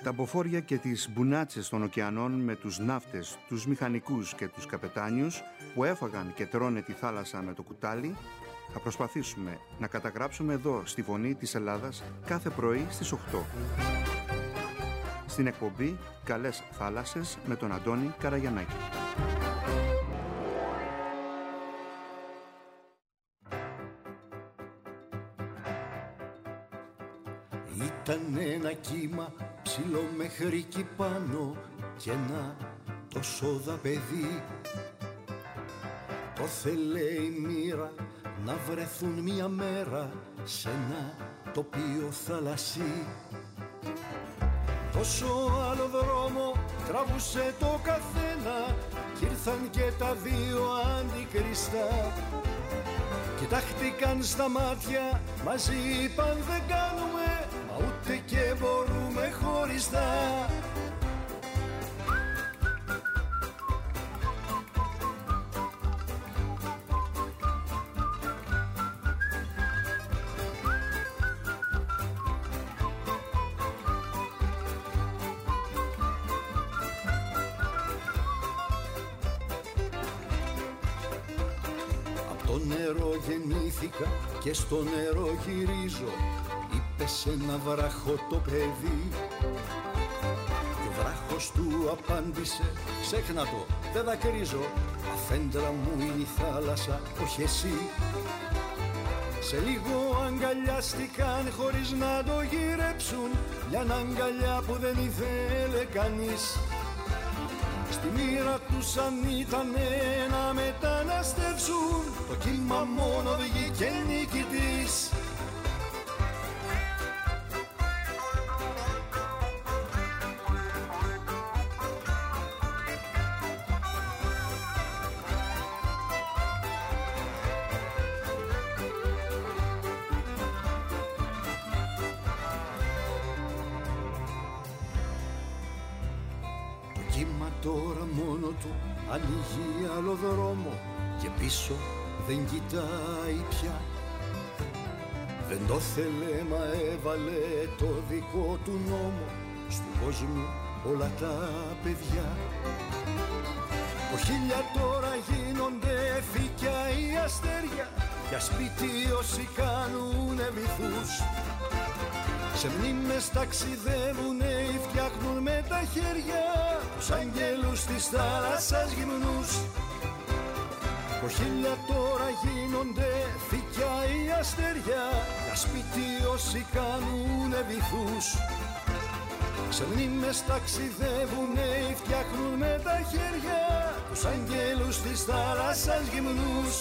Τα μποφόρια και τις μπουνάτσες των ωκεανών με τους ναύτες, τους μηχανικούς και τους καπετάνιους που έφαγαν και τρώνε τη θάλασσα με το κουτάλι, θα προσπαθήσουμε να καταγράψουμε εδώ στη Φωνή της Ελλάδας κάθε πρωί στις 8. Στην εκπομπή «Καλές θάλασσες» με τον Αντώνη Καραγιαννάκη. Ήταν ένα κύμα ψηλό μέχρι εκεί πάνω κι ένα τόσο δα παιδί. Το θέλε η μοίρα να βρεθούν μια μέρα σε ένα τοπίο θαλασσί. Τόσο άλλο δρόμο τραβούσε το καθένα κι ήρθαν και τα δύο αντικριστά. Κοιτάχτηκαν στα μάτια, μαζί είπαν δεν κάνουμε, μα ούτε και μπορούμε χωριστά. Και στο νερό γυρίζω, είπε σε ένα βράχο το παιδί. Και ο βράχος του απάντησε, ξέχνα το, δεν δακρύζω. Αφέντρα μου είναι η θάλασσα, όχι εσύ. Σε λίγο αγκαλιάστηκαν χωρίς να το γυρέψουν, μια αγκαλιά που δεν ήθελε κανείς. Στη μοίρα τους αν ήτανε να μεταναστεύσουν, το κύμα μόνο βγήκε νικητής. Τώρα μόνο του ανοίγει άλλο δρόμο και πίσω δεν κοιτάει πια. Δεν το θέλε μα έβαλε το δικό του νόμο στον κόσμο όλα τα παιδιά. Ο χίλια τώρα γίνονται φύκια ή αστέρια, για σπίτι όσοι κάνουνε βυθούς. Σε μνήμες ταξιδεύουνε ή φτιάχνουν με τα χέρια τους αγγέλους της θάλασσας γυμνούς. Ο χίλια τώρα γίνονται φύκια ή αστέρια, για σπίτι όσοι κάνουνε βυθούς. Σε μνήμες ταξιδεύουνε ή φτιάχνουν με τα χέρια τους αγγέλους της θάλασσας γυμνούς.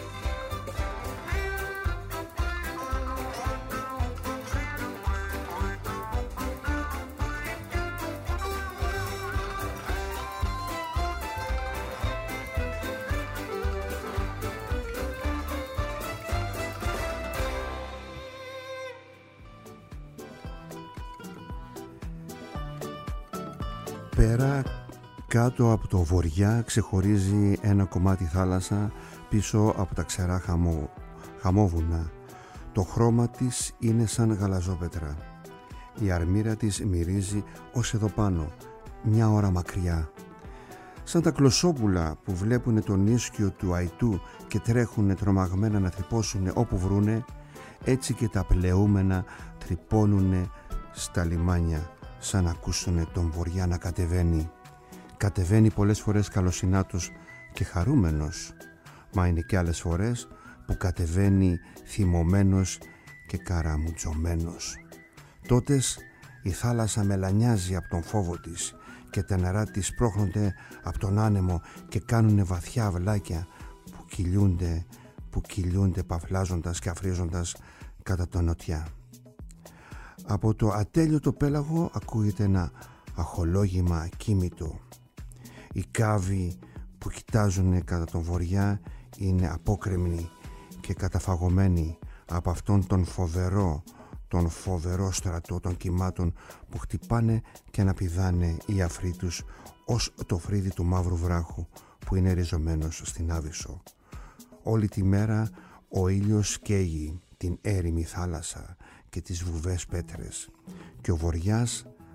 Πέρα κάτω από το βοριά ξεχωρίζει ένα κομμάτι θάλασσα πίσω από τα ξερά χαμόβουνα. Το χρώμα της είναι σαν γαλαζόπετρα. Η αρμύρα της μυρίζει ως εδώ πάνω, μια ώρα μακριά. Σαν τα κλωσόπουλα που βλέπουν τον ίσκιο του αϊτού και τρέχουν τρομαγμένα να τρυπώσουν όπου βρούνε, έτσι και τα πλεούμενα τρυπώνουνε στα λιμάνια, σαν να ακούσουνε τον βοριά να κατεβαίνει. Κατεβαίνει πολλές φορές καλοσυνάτος και χαρούμενος, μα είναι και άλλες φορές που κατεβαίνει θυμωμένος και καραμουτζωμένος. Τότες η θάλασσα μελανιάζει από τον φόβο της και τα νερά της σπρώχνονται από τον άνεμο και κάνουνε βαθιά αυλάκια που κυλιούνται παυλάζοντας και αφρίζοντας κατά τον νοτιά. Από το ατέλειωτο πέλαγο ακούγεται ένα αχολόγημα ακίμητο. Οι κάβοι που κοιτάζουν κατά τον βοριά είναι απόκρεμνοι και καταφαγωμένοι από αυτόν τον φοβερό στρατό των κυμάτων που χτυπάνε και αναπηδάνε οι αφροί τους ως το φρύδι του μαύρου βράχου που είναι ριζωμένος στην Άβυσσο. Όλη τη μέρα ο ήλιος καίγει την έρημη θάλασσα και τις βουβές πέτρες και ο βοριάς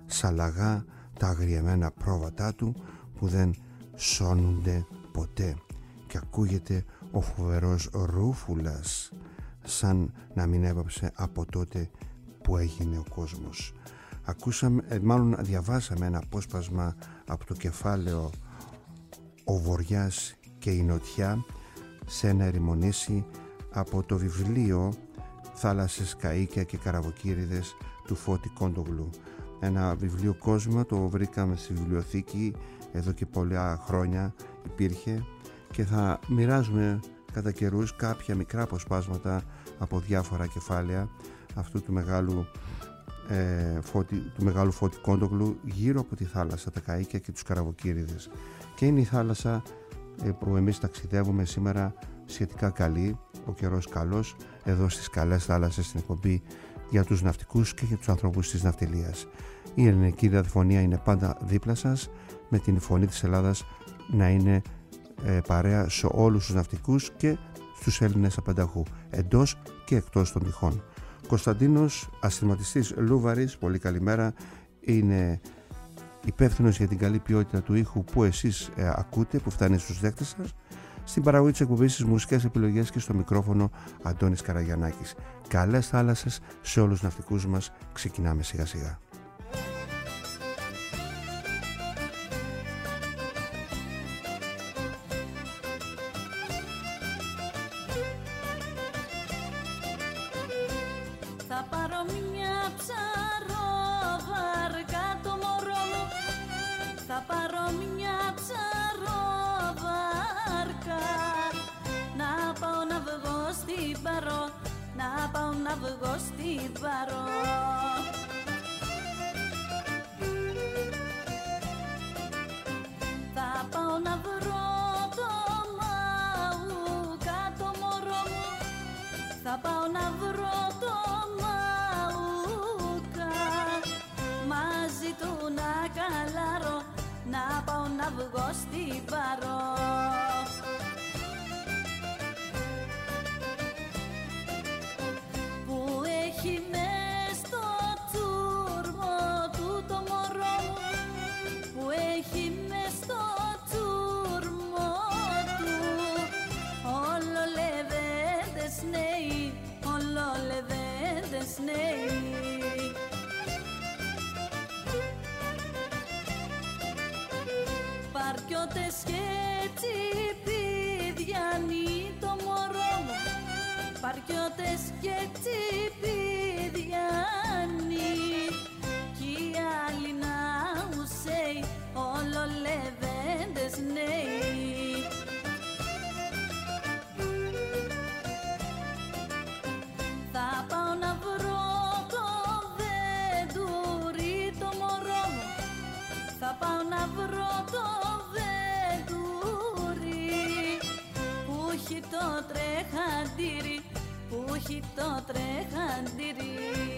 σαλαγά τα αγριεμένα πρόβατά του που δεν σώνονται ποτέ, και ακούγεται ο φοβερός Ρούφουλας σαν να μην έπαψε από τότε που έγινε ο κόσμος. Διαβάσαμε ένα απόσπασμα από το κεφάλαιο «Ο Βοριάς και η Νοτιά» σε ένα ερημονήσι από το βιβλίο «Θάλασσες, Καΐκια και Καραβοκύριδες» του Φώτη Κόντογλου. Ένα βιβλίο κόσμο, το βρήκαμε στη βιβλιοθήκη εδώ και πολλά χρόνια υπήρχε, και θα μοιράζουμε κατά καιρούς κάποια μικρά αποσπάσματα από διάφορα κεφάλαια αυτού του μεγάλου Φώτη Κόντογλου γύρω από τη θάλασσα, τα Καΐκια και τους Καραβοκύριδες. Και είναι η θάλασσα που εμείς ταξιδεύουμε σήμερα σχετικά καλή, ο καιρός καλός, εδώ στις καλές θάλασσες, στην εκπομπή για τους ναυτικούς και για τους ανθρώπους της ναυτιλίας. Η ελληνική ραδιοφωνία είναι πάντα δίπλα σας, με την φωνή της Ελλάδας να είναι παρέα σε όλους τους ναυτικούς και στους Έλληνες απανταχού, εντός και εκτός των τυχών. Κωνσταντίνος, αστηματιστής Λούβαρης, πολύ καλημέρα, είναι υπεύθυνος για την καλή ποιότητα του ήχου που εσείς ακούτε, που φτάνει στους δέκτες σας. Στην παραγωγή της εκπομπής, στις μουσικές επιλογές και στο μικρόφωνο Αντώνης Καραγιαννάκης. Καλές θάλασσες σε όλους τους ναυτικούς μας. Ξεκινάμε σιγά σιγά. Θα πάρω μια ψαρόβαρκα το μωρό μου, θα πάρω μια ψαρόβαρκα, να πάω να βγω στην Παρό, να πάω να βγω στην Παρό. Θα πάω να βρω το μαούκα το μωρό μου, θα πάω να βρω το μαούκα, μαζί του να καλάρω, να πάω να βγω στην Παρό. Που έχει μες στο τσούρμο του το μωρό μου, που έχει μες στο τσούρμο του, όλο λεβέντες νέοι, όλο λεβέντες νέοι. Παρκιώτες και τσιπιδιανοί το μωρό μου, παρκιώτες και τσιπιδιανοί, κι οι άλλοι να ουσέοι, όλο λεβέντες νέοι. Θα πάω να βρω το βεντουρί το μωρό μου, θα πάω να βρω το βεντουρί, που έχει το τρεχαντήρι, που έχει το τρεχαντήρι.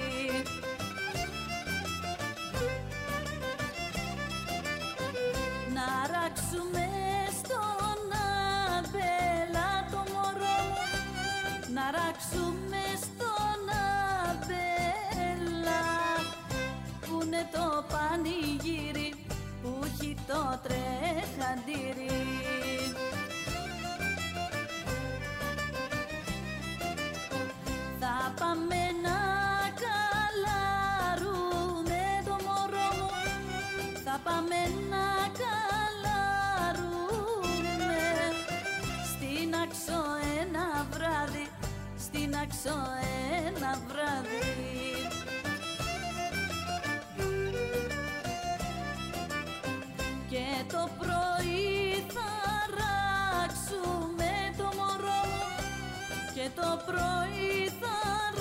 Να ράξουμε στον αμπέλα το μωρό μου, να ράξουμε στον αμπέλα, που είναι το πανηγύρι, που έχει το τρεχαντήρι. Θα πάμε να καλάρουμε το μωρό μου, θα πάμε να καλάρουμε στην Άξο ένα βράδυ, στην Άξο ένα βράδυ. Και το πρωί θα ράξουμε το μωρό μου, και το πρωί θα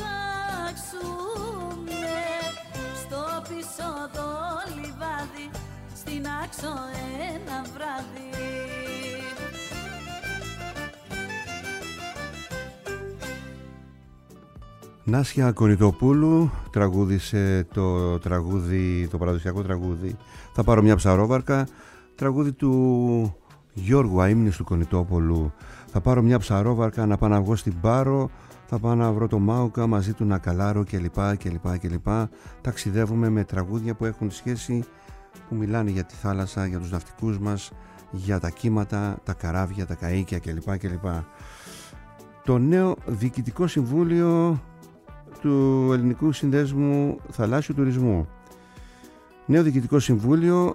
ράξουμε στο πίσω το λιβάδι, στην Άξο ένα βράδυ. Νάσια Κονιτοπούλου τραγούδισε το παραδοσιακό τραγούδι «Θα πάρω μια ψαρόβαρκα», τραγούδι του Γιώργου Αείμνης του Κονιτόπουλου. «Θα πάρω μια ψαρόβαρκα να πάω να βγω στην Πάρο», Θα πάω να βρω το Μάουκα, μαζί του να καλάρω κλπ. Ταξιδεύουμε με τραγούδια που έχουν σχέση, που μιλάνε για τη θάλασσα, για τους ναυτικούς μας, για τα κύματα, τα καράβια, τα καΐκια κλπ. Το νέο Διοικητικό Συμβούλιο του Ελληνικού Συνδέσμου Θαλάσσιου Τουρισμού. Νέο Διοικητικό Συμβούλιο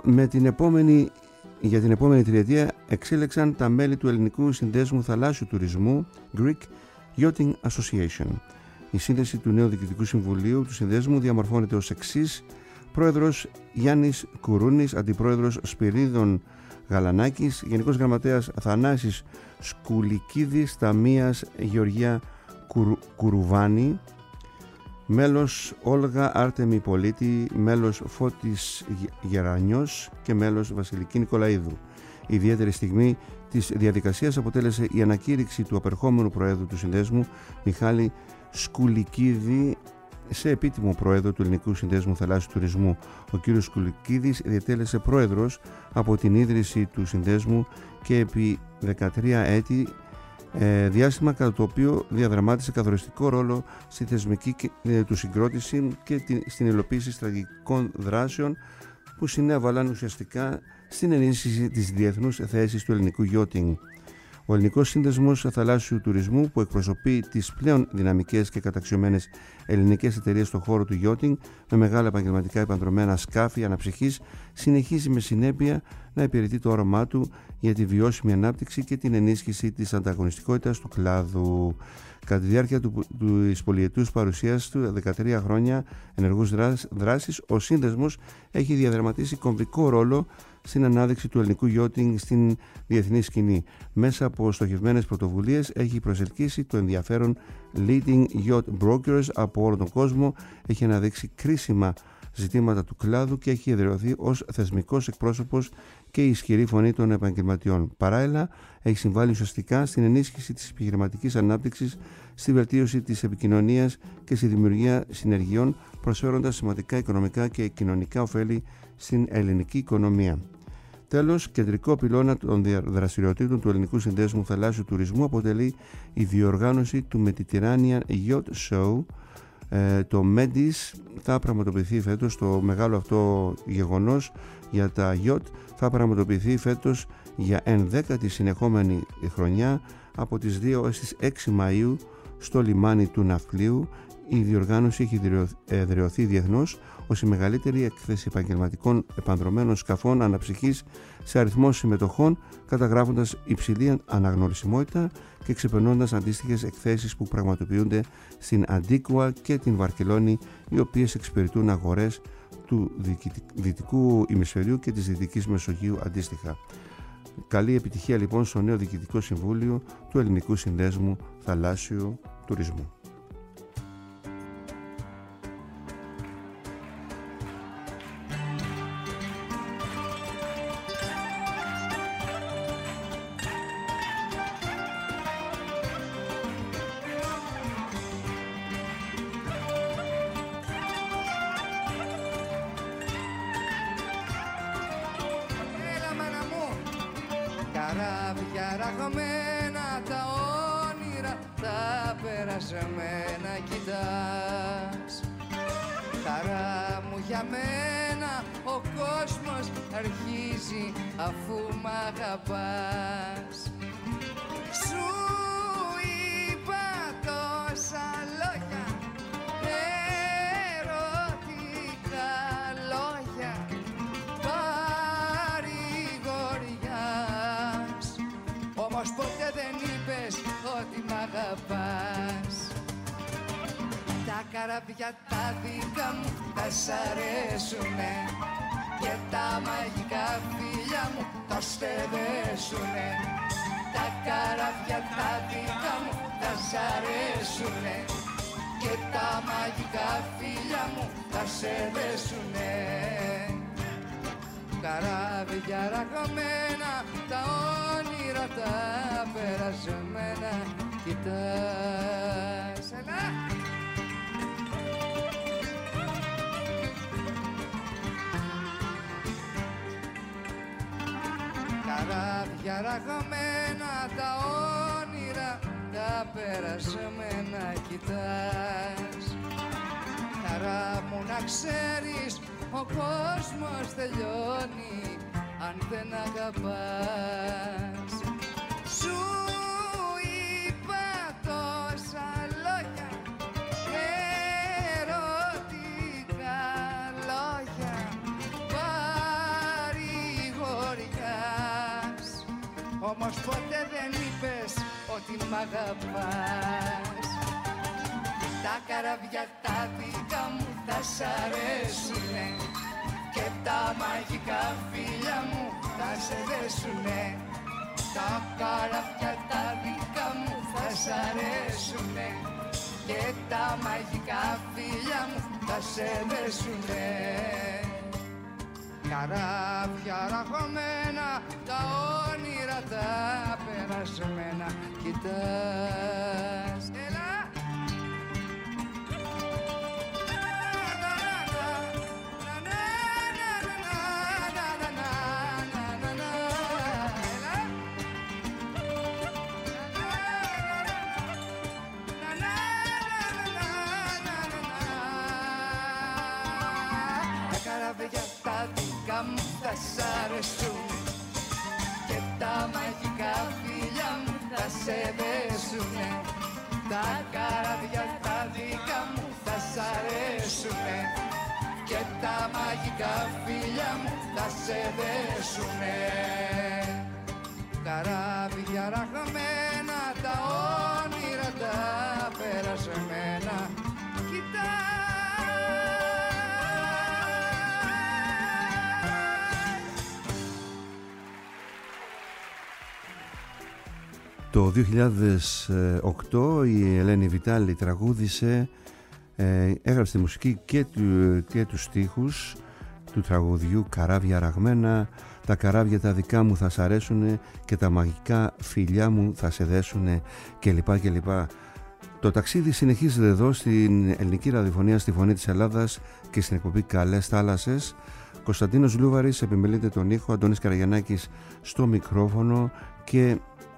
για την επόμενη τριετία εξέλεξαν τα μέλη του Ελληνικού Συνδέσμου Θαλάσσιου Τουρισμού Greek Yachting Association. Η σύνθεση του νέου Διοικητικού Συμβουλίου του Συνδέσμου διαμορφώνεται ως εξής: Πρόεδρος Γιάννης Κουρούνης, Αντιπρόεδρος Σπυρίδων Γαλανάκης, Γενικός Γραμματέας Θανάσης Σκουλικίδης, Ταμείας Γεωργία Κουρουβάνη, μέλος Όλγα Άρτεμη Πολίτη, μέλος Φώτης Γερανιός και μέλος Βασιλική Νικολαίδου. Η ιδιαίτερη στιγμή της διαδικασίας αποτέλεσε η ανακήρυξη του απερχόμενου Προέδρου του Συνδέσμου Μιχάλη Σκουλικίδη σε επίτιμο Πρόεδρο του Ελληνικού Συνδέσμου Θαλάσσιου Τουρισμού. Ο κ. Σκουλικίδης διετέλεσε Πρόεδρος από την ίδρυση του Συνδέσμου και επί 13 έτη, διάστημα κατά το οποίο διαδραμάτισε καθοριστικό ρόλο στη θεσμική του συγκρότηση και στην υλοποίηση στρατηγικών δράσεων που συνέβαλαν ουσιαστικά στην ενίσχυση της διεθνούς θέσης του ελληνικού yachting. Ο Ελληνικός Σύνδεσμος Θαλάσσιου Τουρισμού, που εκπροσωπεί τις πλέον δυναμικές και καταξιωμένες ελληνικές εταιρείες στον χώρο του yachting με μεγάλα επαγγελματικά επανδρωμένα σκάφη αναψυχής, συνεχίζει με συνέπεια να υπηρετεί το όραμά του για τη βιώσιμη ανάπτυξη και την ενίσχυση της ανταγωνιστικότητας του κλάδου. Κατά τη διάρκεια της πολυετούς παρουσίας του, 13 χρόνια ενεργούς δράσης, ο Σύνδεσμος έχει διαδραματίσει κομβικό ρόλο στην ανάδειξη του ελληνικού yachting στην διεθνή σκηνή. Μέσα από στοχευμένες πρωτοβουλίες έχει προσελκύσει το ενδιαφέρον leading yacht brokers από όλο τον κόσμο, έχει αναδείξει κρίσιμα ζητήματα του κλάδου και έχει εδραιωθεί ως θεσμικός εκπρόσωπος και η ισχυρή φωνή των επαγγελματιών. Παράλληλα, έχει συμβάλει ουσιαστικά στην ενίσχυση της επιχειρηματικής ανάπτυξης, στη βελτίωση της επικοινωνίας και στη δημιουργία συνεργειών, προσφέροντας σημαντικά οικονομικά και κοινωνικά ωφέλη στην ελληνική οικονομία. Τέλος, κεντρικό πυλώνα των δραστηριοτήτων του Ελληνικού Συνδέσμου Θαλάσσιου Τουρισμού αποτελεί η διοργάνωση του Mediterranean Yacht Show. Το MEDIS θα πραγματοποιηθεί φέτος, το μεγάλο αυτό γεγονός για τα yacht θα πραγματοποιηθεί φέτος για 11η συνεχόμενη χρονιά από τις 2 έως τις 6 Μαΐου στο λιμάνι του Ναυπλίου. Η διοργάνωση έχει εδραιωθεί διεθνώς ως η μεγαλύτερη έκθεση επαγγελματικών επανδρωμένων σκαφών αναψυχής σε αριθμό συμμετοχών, καταγράφοντας υψηλή αναγνωρισιμότητα και ξεπερνώντας αντίστοιχες εκθέσεις που πραγματοποιούνται στην Αντίκουα και την Βαρκελόνη, οι οποίες εξυπηρετούν αγορές του Δυτικού Ημισφαιρίου και της Δυτικής Μεσογείου αντίστοιχα. Καλή επιτυχία λοιπόν στο νέο Διοικητικό Συμβούλιο του Ελληνικού Συνδέσμου Θαλάσσιου Τουρισμού. Καράβια ραγμένα, τα όνειρα τα περασμένα κοιτάς. Χαρά μου για μένα, ο κόσμος αρχίζει αφού μ' αγαπάς. Σου είπα τόσα λόγια, ερωτικά λόγια, παρηγοριάς. Όμως ποτέ δεν είπες ότι μ' αγαπάς. Τα καράβια τα δικά μου τα σ' αρέσουνε και τα μαγικά φίλια μου τα στεδέσουνε. Τα καράβια τα δικά μου τα σ' αρέσουνε και τα μαγικά φίλια μου τα στεδέσουνε. Καράβια ραγμένα, τα όνειρα τα περασμένα κοιτάς. Έλα! Καράβια ραγμένα, τα όνειρα τα τα περασμένα κοιτάς. Χαρά μου να ξέρεις, ο κόσμος τελειώνει αν δεν αγαπάς. Σου είπα τόσα λόγια, ερωτικά λόγια, παρηγοριάς. Όμως ποτέ δεν είπες ότι μ' αγαπάς. Τα καράβια τα δικά μου θα σ' αρέσουνε και τα μαγικά φίλια μου θα σε δέσουνε. Τα καράβια τα δικά μου θα σ' αρέσουνε και τα μαγικά φίλια μου θα σε δέσουνε. Καράβια ραχωμένα, τα όνειρα τα περασμένα κοιτάς. Έλα! Τα δικά μου θα σ' αρέσουν και τα μαγικά φίλια μου θα σε δέσουνε. Τα καράβια τα δικά μου θα σ' αρέσουνε και τα μαγικά φίλια μου θα σε δέσουνε. Καράβια ραχμένα, τα όνειρα τα περασμένα κοιτάς. Το 2008 η Ελένη Βιτάλη τραγούδισε, έγραψε τη μουσική και τους στίχους του τραγουδιού «Καράβια ραγμένα», «Τα καράβια τα δικά μου θα σ' αρέσουνε και τα μαγικά φιλιά μου θα σε δέσουνε» κλπ. Το ταξίδι συνεχίζεται εδώ στην ελληνική ραδιοφωνία, στη Φωνή της Ελλάδας και στην εκπομπή «Καλές Θάλασσες». Κωνσταντίνος Λούβαρης επιμελείται τον ήχο, Αντώνης Καραγιαννάκης στο μικρόφωνο και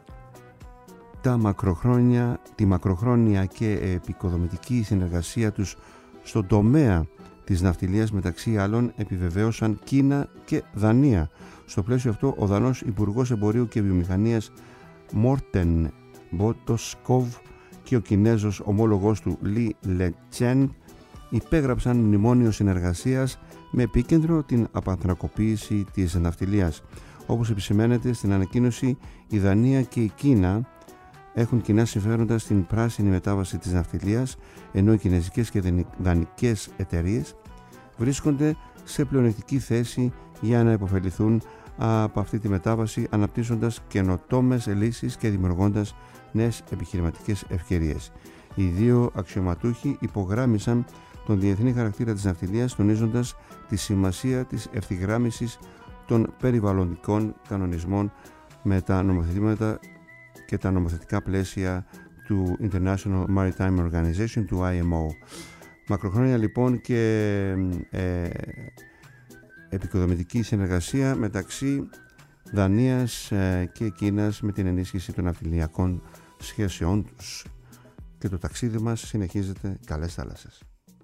τη μακροχρόνια και επικοδομητική συνεργασία τους στον τομέα της ναυτιλίας μεταξύ άλλων επιβεβαίωσαν Κίνα και Δανία. Στο πλαίσιο αυτό ο Δανός Υπουργός Εμπορίου και Βιομηχανίας Μόρτεν Μπότοσκοβ και ο Κινέζος ομόλογος του Λι Λετσέν υπέγραψαν μνημόνιο συνεργασίας με επίκεντρο την απανθρακοποίηση της ναυτιλίας. Όπως επισημαίνεται στην ανακοίνωση, η Δανία και η Κίνα έχουν κοινά συμφέροντα στην πράσινη μετάβαση της ναυτιλίας, ενώ οι κινέζικες και δανικές εταιρείες βρίσκονται σε πλεονεκτική θέση για να υποφεληθούν από αυτή τη μετάβαση, αναπτύσσοντας καινοτόμες λύσεις και δημιουργώντας νέες επιχειρηματικές ευκαιρίες. Οι δύο αξιωματούχοι υπογράμμισαν τον διεθνή χαρακτήρα της ναυτιλίας, τονίζοντας τη σημασία της ευθυγράμμισης των περιβαλλοντικών κανονισμών με τα νομοθετήματα και τα νομοθετικά πλαίσια του International Maritime Organization, του IMO. Μακροχρόνια λοιπόν και επικοδομητική συνεργασία μεταξύ Δανίας και Κίνας με την ενίσχυση των ναυτιλιακών σχέσεών τους. Και το ταξίδι μας συνεχίζεται. Καλές θάλασσες.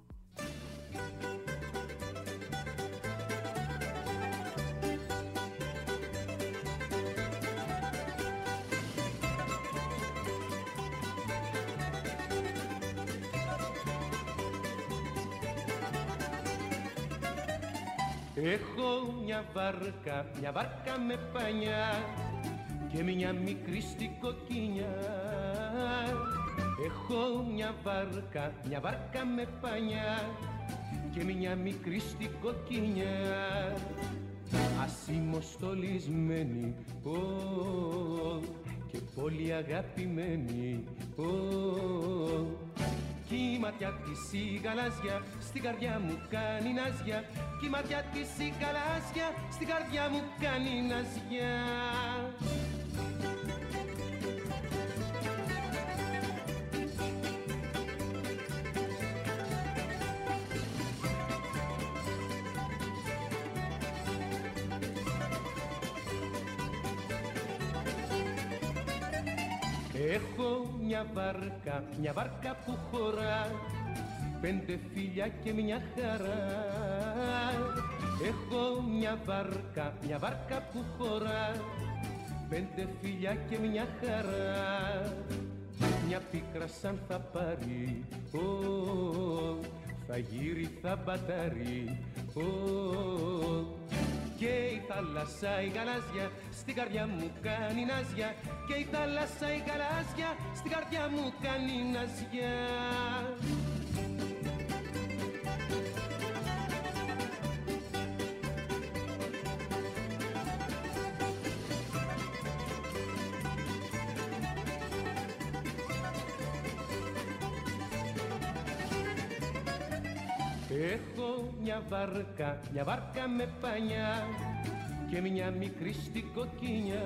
Έχω μια βάρκα με πανιά και μια μικρή στην κοκκινιά. Έχω μια βάρκα με πανιά και μια μικρή στην κοκκινιά. Ασημοστολισμένη, και πολύ αγαπημένη, κι η ματιά της η γαλάζια στην καρδιά μου κάνει ναζιά. Κι η ματιά της η γαλάζια στην καρδιά μου κάνει ναζιά. Έχω μια βάρκα που χωρά 5 φίλια και μια χαρά. Έχω μια βάρκα που χωρά 5 φίλια και μια χαρά. Μια πίκρα σαν θα πάρει, θα γύρει, θα μπατάρει, και η θάλασσα η γαλάζια στην καρδιά μου κάνει ναζιά. Και η θάλασσα η γαλάζια στην καρδιά μου κάνει ναζιά. Έχω μια βάρκα με πανιά και μια μικρή στην κοκκινιά.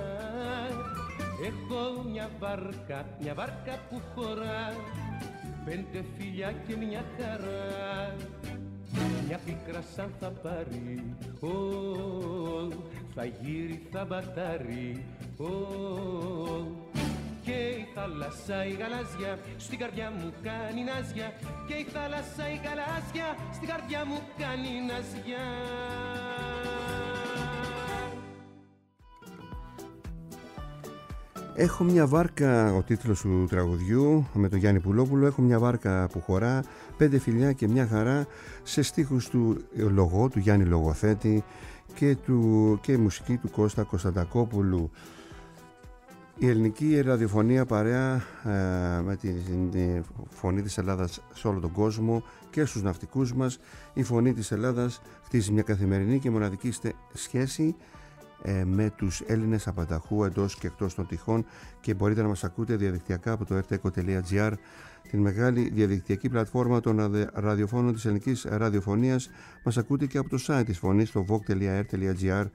Έχω μια βάρκα που χωρά 5 φίλια και μια χαρά. Μια πίκρα σαν θα πάρει, θα γύρει, θα μπατάρει, και η θάλασσα η γαλάζια στην καρδιά μου κάνει ναζιά. Και η θάλασσα η γαλάζια στην καρδιά μου κάνει ναζιά. Έχω μια βάρκα, ο τίτλος του τραγουδιού με τον Γιάννη Πουλόπουλο. Έχω μια βάρκα που χωρά 5 φιλιά και μια χαρά, σε στίχους του Λογό, του Γιάννη Λογοθέτη, και μουσική του Κώστα Κωνσταντακόπουλου. Η ελληνική ραδιοφωνία παρέα με τη φωνή της Ελλάδας σε όλο τον κόσμο και στους ναυτικούς μας. Η φωνή της Ελλάδας χτίζει μια καθημερινή και μοναδική σχέση με τους Έλληνες απανταχού εντός και εκτός των τυχών, και μπορείτε να μας ακούτε διαδικτυακά από το rteco.gr, την μεγάλη διαδικτυακή πλατφόρμα των ραδιοφώνων της ελληνικής ραδιοφωνίας. Μας ακούτε και από το site της φωνής, το vogue.r.gr.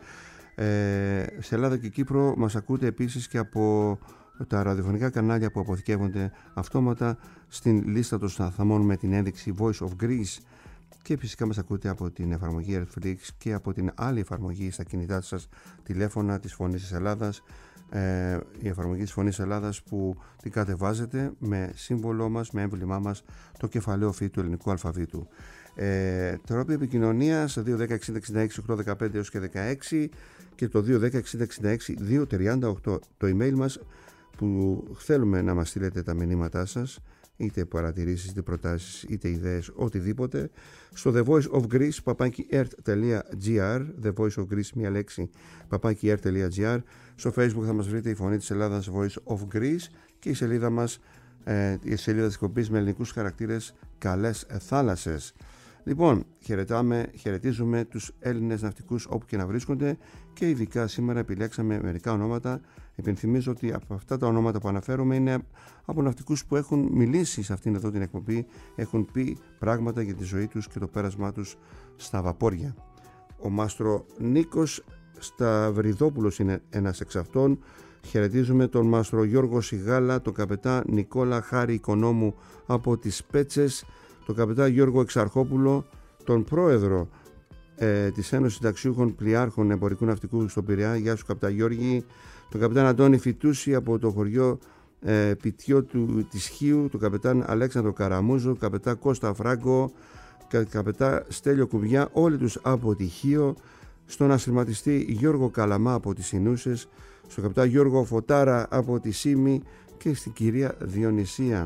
Σε Ελλάδα και Κύπρο μας ακούτε επίσης και από τα ραδιοφωνικά κανάλια που αποθηκεύονται αυτόματα στην λίστα των σταθμών με την ένδειξη Voice of Greece, και φυσικά μας ακούτε από την εφαρμογή Netflix και από την άλλη εφαρμογή στα κινητά σας τηλέφωνα της Φωνής της Ελλάδας, η εφαρμογή της Φωνής της Ελλάδας που την κατεβάζετε με σύμβολό μας, με έμβλημά μας, το κεφαλαίο φύ του ελληνικού αλφαβήτου. Τρόποι επικοινωνίας 210-60-66-815 έως και 16 και το 210-60-66-238 το email μας, που θέλουμε να μας στείλετε τα μηνύματά σας, είτε παρατηρήσεις, είτε προτάσεις, είτε ιδέες, οτιδήποτε, στο The Voice of Greece @ert.gr, The Voice of Greece, μία λέξη, @ert.gr. Στο Facebook θα μας βρείτε η Φωνή της Ελλάδας, Voice of Greece, και η σελίδα μας, η σελίδα της κοπής με ελληνικούς χαρακτήρες, Καλές Θάλασσες. Λοιπόν, χαιρετίζουμε τους Έλληνες ναυτικούς όπου και να βρίσκονται, και ειδικά σήμερα επιλέξαμε μερικά ονόματα. Υπενθυμίζω ότι από αυτά τα ονόματα που αναφέρομαι είναι από ναυτικούς που έχουν μιλήσει σε αυτήν εδώ την εκπομπή, έχουν πει πράγματα για τη ζωή τους και το πέρασμά τους στα βαπόρια. Ο μάστρο Νίκος Σταυριδόπουλος είναι ένας εξ αυτών. Χαιρετίζουμε τον μάστρο Γιώργο Σιγάλα, τον καπετά Νικόλα Χάρη Οικονόμου από τις Πέτσες, τον καπετά Γιώργο Εξαρχόπουλο, τον πρόεδρο της Ένωσης Συνταξιούχων Πλοιάρχων Εμπορικού Ναυτικού στον Πειραιά. Γεια σου καπετά Γιώργη. Τον καπετάν Αντώνη Φιτούση από το χωριό Πιτιό της Χίου, τον καπετάν Αλέξανδρο Καραμούζο, τον καπετά Κώστα Φράγκο, καπετά Στέλιο Κουβιά, όλοι τους από τη Χίο, στον ασυρματιστή Γιώργο Καλαμά από τις Ινούσες, στον καπετά Γιώργο Φωτάρα από τη Σύμη, και στην κυρία Διονυσία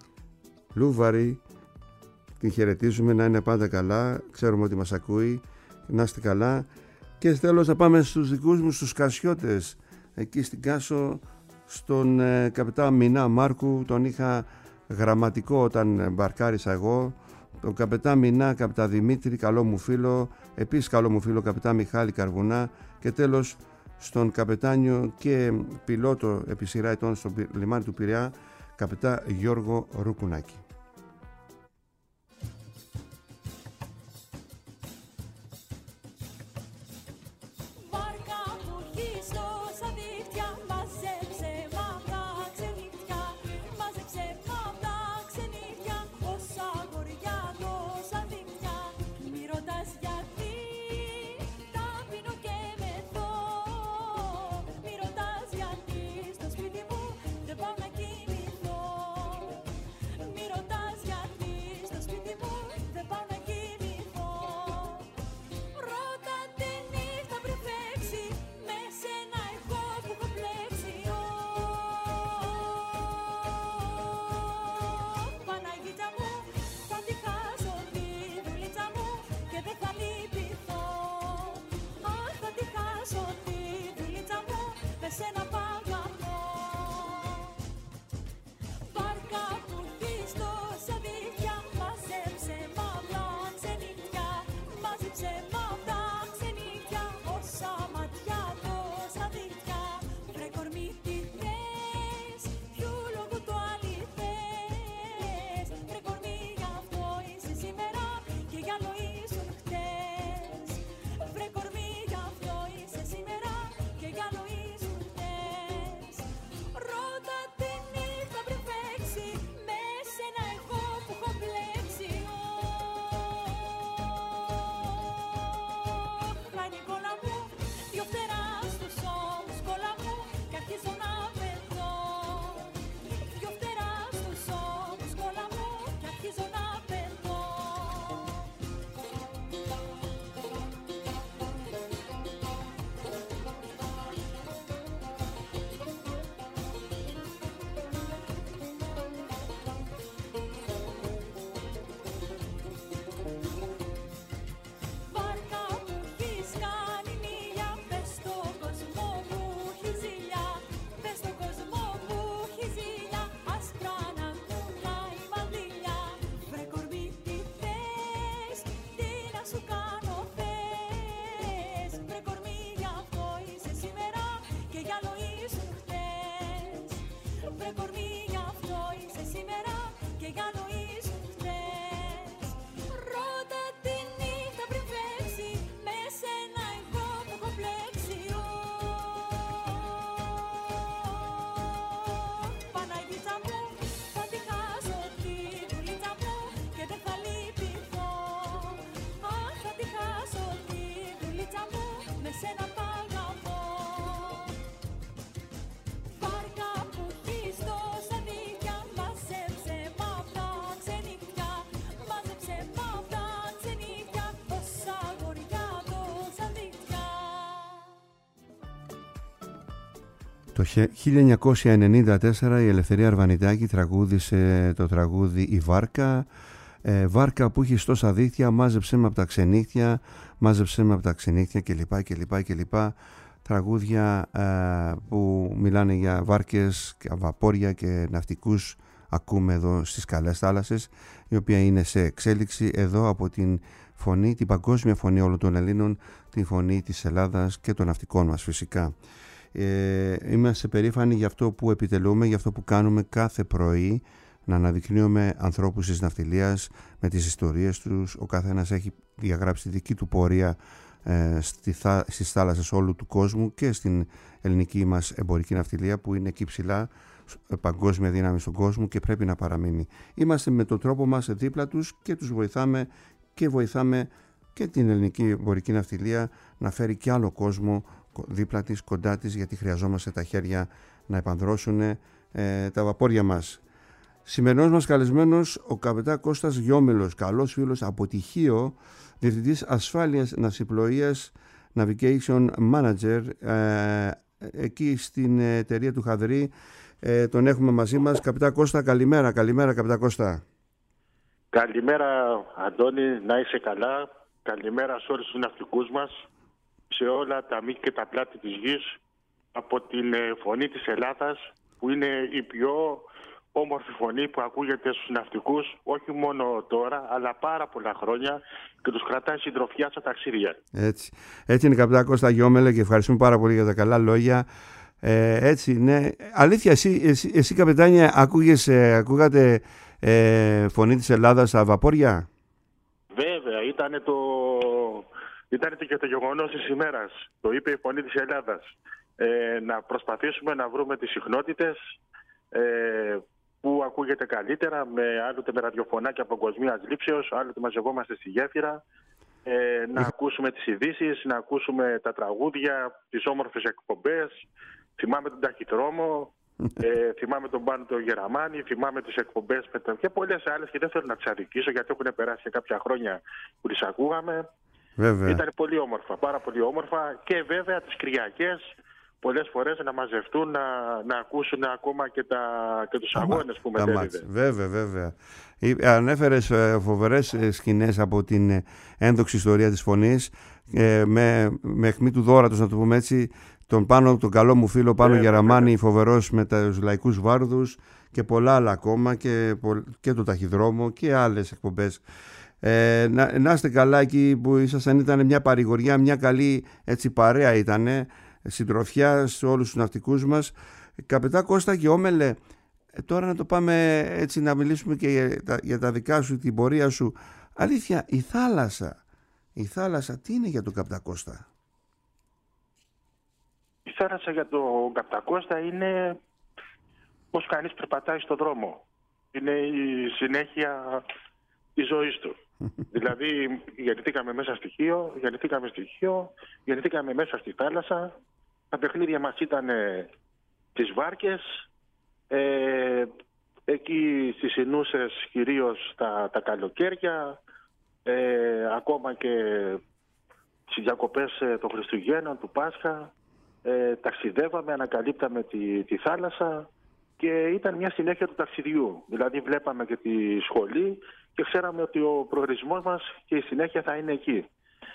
Λούβαρη. Την χαιρετίζουμε, να είναι πάντα καλά, ξέρουμε ότι μας ακούει, να είστε καλά. Και τέλος να πάμε στους δικούς μου, στους Κασιώτες, εκεί στην Κάσο, στον καπετά Μινά Μάρκου. Τον είχα γραμματικό όταν μπαρκάρισα εγώ, τον καπετά Μινά, καπετά Δημήτρη, καλό μου φίλο, επίσης καλό μου φίλο καπετά Μιχάλη Καρβουνά, και τέλος στον καπετάνιο και πιλότο επί σειρά ετών στο λιμάνι του Πειραιά, καπετά Γιώργο Ρουκουνάκη. Στο σπίτι μου δεν πάω να κοιμηθώ. σου κάνω θες. Βρε κορμί γι' αυτό είσαι σήμερα και γι' άλλο ήσουν χτες. Βρε κορμί γι' αυτό είσαι σήμερα και γι' άλλο ήσουν χτες. Ρώτα τη νύχτα πριν φέξει, με σένα εγώ το έχω πλέξει. Παναγίτσα μου, θα τη χάσω τη δουλίτσα μου και δεν θα λυπηθώ. Αχ, θα τη χάσω τη δουλίτσα μου, με σένα τ' αγαπώ. Βάρκα που έχεις τόσα δίκια, μάζεψε μ' αυτά ξενύχια. Μάζεψε μ' αυτά ξενύχια, τόσα αγόρια, τόσα δίχτυα. Το 1994 η Ελευθερία Αρβανιτάκη τραγούδισε το τραγούδι «Η Βάρκα». Βάρκα που έχει τόσα δίχτυα, μάζεψέ με από τα ξενύχτια, μάζεψέ με από τα ξενύχτια κλπ. Τραγούδια που μιλάνε για βάρκες, βαπόρια και ναυτικούς ακούμε εδώ στις καλές θάλασσες, η οποία είναι σε εξέλιξη εδώ από την φωνή, την παγκόσμια φωνή όλων των Ελλήνων, τη φωνή της Ελλάδας και των ναυτικών μας φυσικά. Είμαστε περήφανοι για αυτό που επιτελούμε, για αυτό που κάνουμε κάθε πρωί, να αναδεικνύουμε ανθρώπους της ναυτιλίας με τις ιστορίες τους. Ο καθένας έχει διαγράψει τη δική του πορεία στις θάλασσες όλου του κόσμου και στην ελληνική μας εμπορική ναυτιλία που είναι εκεί ψηλά, παγκόσμια δύναμη στον κόσμο και πρέπει να παραμείνει. Είμαστε με τον τρόπο μας δίπλα τους και τους βοηθάμε και την ελληνική εμπορική ναυτιλία να φέρει και άλλο κόσμο δίπλα της, κοντά της, γιατί χρειαζόμαστε τα χέρια να επανδρώσουν τα βαπόρια μας. Σημερινός μας καλεσμένος ο καπετάν Κώστας Γιόμελος, καλός φίλος από Τυχείο, διευθυντής ασφάλειας ναυσιπλοείας Navigation Manager εκεί στην εταιρεία του Χαδρή. Τον έχουμε μαζί μας. Καπετάν Κώστα, καλημέρα. Καλημέρα, καπετάν Κώστα. Καλημέρα, Αντώνη, να είσαι καλά. Καλημέρα σε όλους τους ναυτικούς μας, σε όλα τα μήκη και τα πλάτη της γης, από την φωνή της Ελλάδας, που είναι η πιο όμορφη φωνή που ακούγεται στους ναυτικούς, όχι μόνο τώρα, αλλά πάρα πολλά χρόνια και τους κρατάει συντροφιά στα ταξίδια. Έτσι είναι, καπετάν Κώστα Γιόμελε, και ευχαριστούμε πάρα πολύ για τα καλά λόγια. Έτσι, ναι. Αλήθεια, εσύ καπετάνια, ακούγατε φωνή της Ελλάδας στα βαπόρια? Βέβαια, ήταν και το γεγονός της ημέρας. Το είπε η φωνή της Ελλάδας. Να προσπαθήσουμε να βρούμε τις συχνότητες που ακούγεται καλύτερα, άλλοτε με ραδιοφωνάκια παγκοσμίας λήψεως, άλλοτε μαζευόμαστε στη γέφυρα, να ακούσουμε τις ειδήσεις, να ακούσουμε τα τραγούδια, τις όμορφες εκπομπές. Θυμάμαι τον Ταχυδρόμο, θυμάμαι τον Πάνο τον Γεραμάνη, θυμάμαι τις εκπομπές και πολλές άλλες, και δεν θέλω να τις αδικήσω γιατί έχουν περάσει και κάποια χρόνια που τις ακούγαμε. Βέβαια. Ήταν πολύ όμορφα, πάρα πολύ όμορφα, και βέβαια τις Κυριακές πολλές φορές να μαζευτούν να ακούσουν ακόμα και τους αγώνες που μετέδιδε. Βέβαια. Ανέφερες φοβερές σκηνές από την ένδοξη ιστορία της φωνής, με αιχμή του δώρατος, να το πούμε έτσι, τον καλό μου φίλο Πάνο Γεραμάνη, φοβερός με τους λαϊκούς βάρδους και πολλά άλλα ακόμα, και το Ταχυδρόμο και άλλες εκπομπές. Να είστε καλά εκεί που ήσασταν, ήταν μια παρηγοριά, μια καλή έτσι παρέα ήτανε, συντροφιά σε όλους τους ναυτικούς μας. Καπετάν Κώστα Γιόμελε, τώρα να το πάμε έτσι, να μιλήσουμε και για τα δικά σου, την πορεία σου. Αλήθεια, η θάλασσα τι είναι για τον καπετάν Κώστα? Η θάλασσα για τον καπετάν Κώστα είναι πως κανείς περπατάει στον δρόμο. Είναι η συνέχεια της ζωής του. Δηλαδή γεννηθήκαμε μέσα στη Χίο, γεννηθήκαμε μέσα στη θάλασσα. Τα παιχνίδια μας ήταν τις βάρκες, εκεί στις Ινούσες κυρίως τα καλοκαίρια, ακόμα και στις διακοπές των Χριστουγέννων, του Πάσχα. Ταξιδεύαμε, ανακαλύπταμε τη θάλασσα και ήταν μια συνέχεια του ταξιδιού. Δηλαδή βλέπαμε και τη σχολή και ξέραμε ότι ο προορισμός μας και η συνέχεια θα είναι εκεί.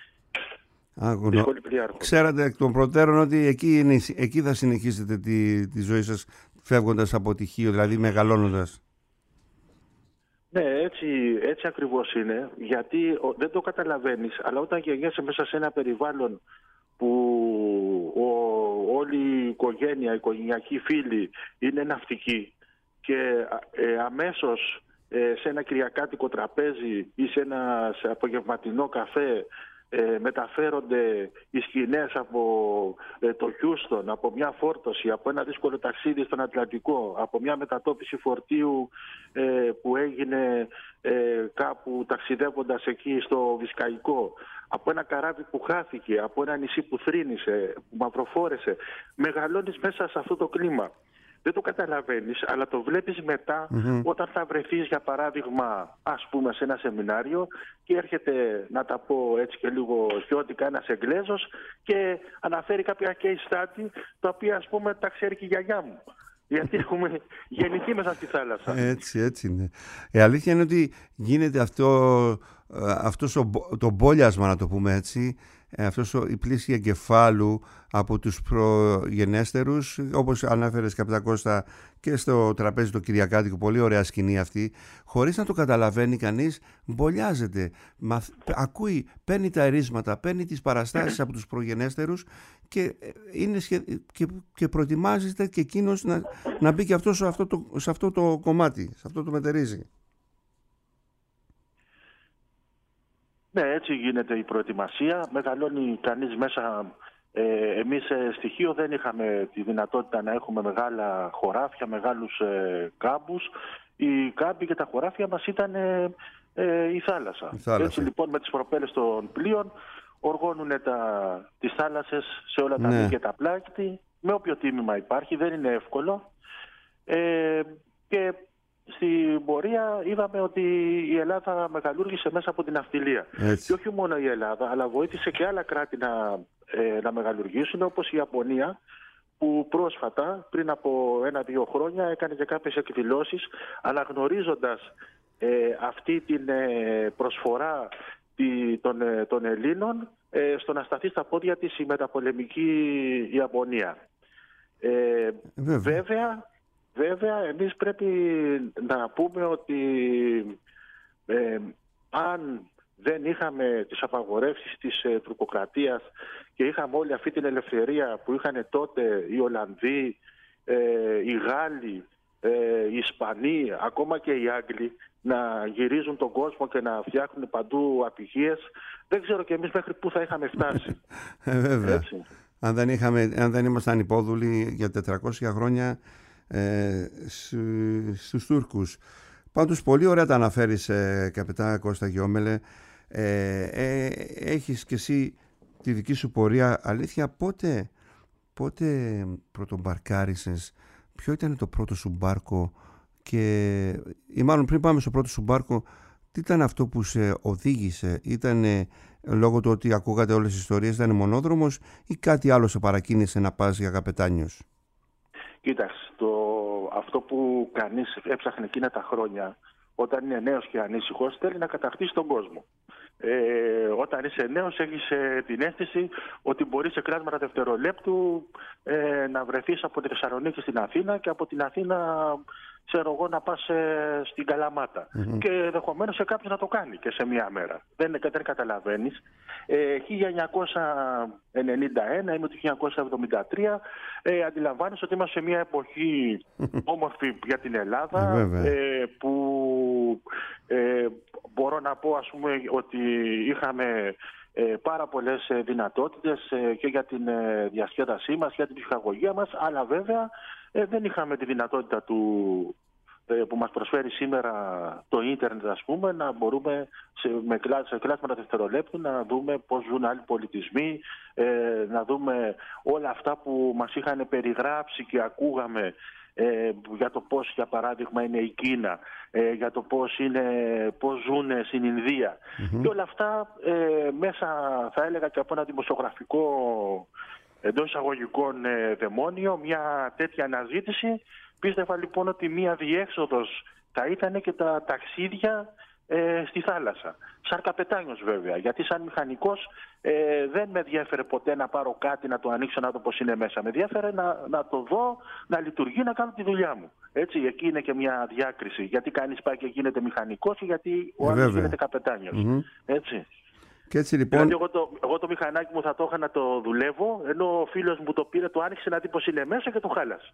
Ξέρατε εκ των προτέρων ότι εκεί θα συνεχίσετε τη ζωή σας φεύγοντας από Τυχείο, δηλαδή μεγαλώνοντας? Ναι, έτσι ακριβώς είναι, γιατί δεν το καταλαβαίνεις, αλλά όταν γεννιέσαι μέσα σε ένα περιβάλλον που όλη η οικογένεια, οι οικογενειακοί φίλοι είναι ναυτικοί και αμέσως σε ένα κυριακάτικο τραπέζι ή σε απογευματινό καφέ μεταφέρονται οι σκηνές από το Χιούστον, από μια φόρτωση, από ένα δύσκολο ταξίδι στον Ατλαντικό, από μια μετατόπιση φορτίου που έγινε κάπου ταξιδεύοντας εκεί στο Βυσκαϊκό, από ένα καράβι που χάθηκε, από ένα νησί που θρήνησε, που μαυροφόρεσε. Μεγαλώνεις μέσα σε αυτό το κλίμα. Δεν το καταλαβαίνεις, αλλά το βλέπεις μετά όταν θα βρεθείς, για παράδειγμα, ας πούμε, σε ένα σεμινάριο και έρχεται, να τα πω έτσι και λίγο χιώτικα, ένας Εγγλέζος και αναφέρει κάποια case study, τα οποία, ας πούμε, τα ξέρει και η γιαγιά μου. Γιατί έχουμε γεννηθεί μέσα στη θάλασσα. Έτσι είναι. Η αλήθεια είναι ότι γίνεται αυτός το μπόλιασμα, να το πούμε έτσι, η πλήση εγκεφάλου από τους προγενέστερους, όπως ανέφερες καπιτάν Κώστα, και στο τραπέζι το κυριακάτικο, πολύ ωραία σκηνή αυτή, χωρίς να το καταλαβαίνει κανείς, μπολιάζεται, ακούει, παίρνει τα ερίσματα, παίρνει τις παραστάσεις από τους προγενέστερους και προετοιμάζεται και εκείνος να μπει και αυτό σε αυτό το κομμάτι, σε αυτό το μετερίζει. Ναι, έτσι γίνεται η προετοιμασία. Μεγαλώνει κανείς μέσα. Εμείς στοιχείο δεν είχαμε τη δυνατότητα να έχουμε μεγάλα χωράφια, μεγάλους κάμπους. Οι κάμποι και τα χωράφια μας ήταν η θάλασσα. Έτσι λοιπόν με τις προπέλες των πλοίων οργώνουν τις θάλασσες σε όλα τα μήκη και τα πλάτη, με όποιο τίμημα υπάρχει, δεν είναι εύκολο. Και στην πορεία είδαμε ότι η Ελλάδα μεγαλούργησε μέσα από την ναυτιλία. Και όχι μόνο η Ελλάδα, αλλά βοήθησε και άλλα κράτη να μεγαλουργήσουν, όπως η Ιαπωνία, που πρόσφατα, πριν από 1-2 χρόνια, έκανε και κάποιες εκδηλώσεις αναγνωρίζοντας αυτή την προσφορά των Ελλήνων στο να σταθεί στα πόδια της η μεταπολεμική Ιαπωνία. Βέβαια, εμείς πρέπει να πούμε ότι αν δεν είχαμε τις απαγορεύσεις της τουρκοκρατίας και είχαμε όλη αυτή την ελευθερία που είχαν τότε οι Ολλανδοί, οι Γάλλοι, οι Ισπανοί, ακόμα και οι Άγγλοι, να γυρίζουν τον κόσμο και να φτιάχνουν παντού απικίες, δεν ξέρω και εμείς μέχρι πού θα είχαμε φτάσει. Βέβαια. Έτσι. Αν δεν ήμασταν υπόδουλοι για 400 χρόνια στους Τούρκους. Πάντως πολύ ωραία τα αναφέρεις, καπιτάν Κώστα Γιώμελε. Έχεις και εσύ τη δική σου πορεία. Αλήθεια, πότε πρωτομπαρκάρισες, ποιο ήταν το πρώτο σου μπάρκο ή μάλλον πριν πάμε στο πρώτο σου μπάρκο, τι ήταν αυτό που σε οδήγησε? Ήταν λόγω του ότι ακούγατε όλες τις ιστορίες, ήταν μονόδρομος ή κάτι άλλο σε παρακίνησε να πας για καπετάνιος? Κοίταξε, αυτό που κανείς έψαχνε εκείνα τα χρόνια, όταν είναι νέος και ανήσυχος, θέλει να κατακτήσει τον κόσμο. Όταν είσαι νέος έχεις την αίσθηση ότι μπορείς σε κλάσματα δευτερολέπτου να βρεθείς από τη Θεσσαλονίκη στην Αθήνα και από την Αθήνα, ξέρω εγώ, να πας στην Καλαμάτα. Και ενδεχομένως σε κάποιον να το κάνει και σε μία μέρα. Δεν καταλαβαίνεις. 1991 ή το 1973 αντιλαμβάνεσαι ότι είμαστε σε μία εποχή όμορφη για την Ελλάδα, που μπορώ να πω, ας πούμε, ότι είχαμε πάρα πολλές δυνατότητες και για την διασκέδασή μας, για την ψυχαγωγία μας, αλλά βέβαια δεν είχαμε τη δυνατότητα που μας προσφέρει σήμερα το ίντερνετ, ας πούμε, να μπορούμε σε κλάσματα δευτερολέπτου να δούμε πώς ζουν άλλοι πολιτισμοί, να δούμε όλα αυτά που μας είχαν περιγράψει και ακούγαμε για το πώς, για παράδειγμα, είναι η Κίνα, για το πώς ζουν στην Ινδία. Και όλα αυτά μέσα, θα έλεγα, και από ένα δημοσιογραφικό εντός εισαγωγικών δαιμόνιο, μια τέτοια αναζήτηση. Πίστευα λοιπόν ότι μια διέξοδος θα ήταν και τα ταξίδια στη θάλασσα. Σαν καπετάνιος βέβαια, γιατί σαν μηχανικός δεν με ενδιέφερε ποτέ να πάρω κάτι, να το ανοίξω, να δω πώς είναι μέσα. Με ενδιέφερε να το δω, να λειτουργεί, να κάνω τη δουλειά μου. Έτσι, εκεί είναι και μια διάκριση. Γιατί κανείς πάει και γίνεται μηχανικός και γιατί ο άλλος γίνεται καπετάνιος. Έτσι. Και έτσι λοιπόν... Δηλαδή εγώ το μηχανάκι μου θα το είχα να το δουλεύω, ενώ ο φίλος μου το πήρε, το άνοιξε να δει πώς είναι μέσα και το χάλασε.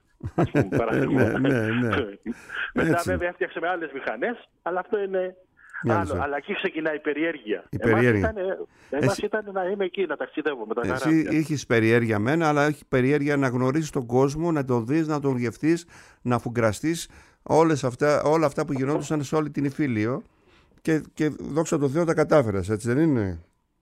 Μετά βέβαια έφτιαξε με άλλες μηχανές, αλλά αυτό είναι άλλο. Αλλά εκεί ξεκινάει η περιέργεια. Εμάς ήταν να είμαι εκεί, να ταξιδεύω με τα καράβια. Εσύ είχες περιέργεια μένα, αλλά έχει περιέργεια να γνωρίσεις τον κόσμο, να τον δεις, να τον γευτείς, να φουγκραστείς όλα αυτά που γινόντουσαν σε όλη την Ιφίλιο. Και δόξα τω Θεώ τα κατάφερες, έτσι δεν είναι?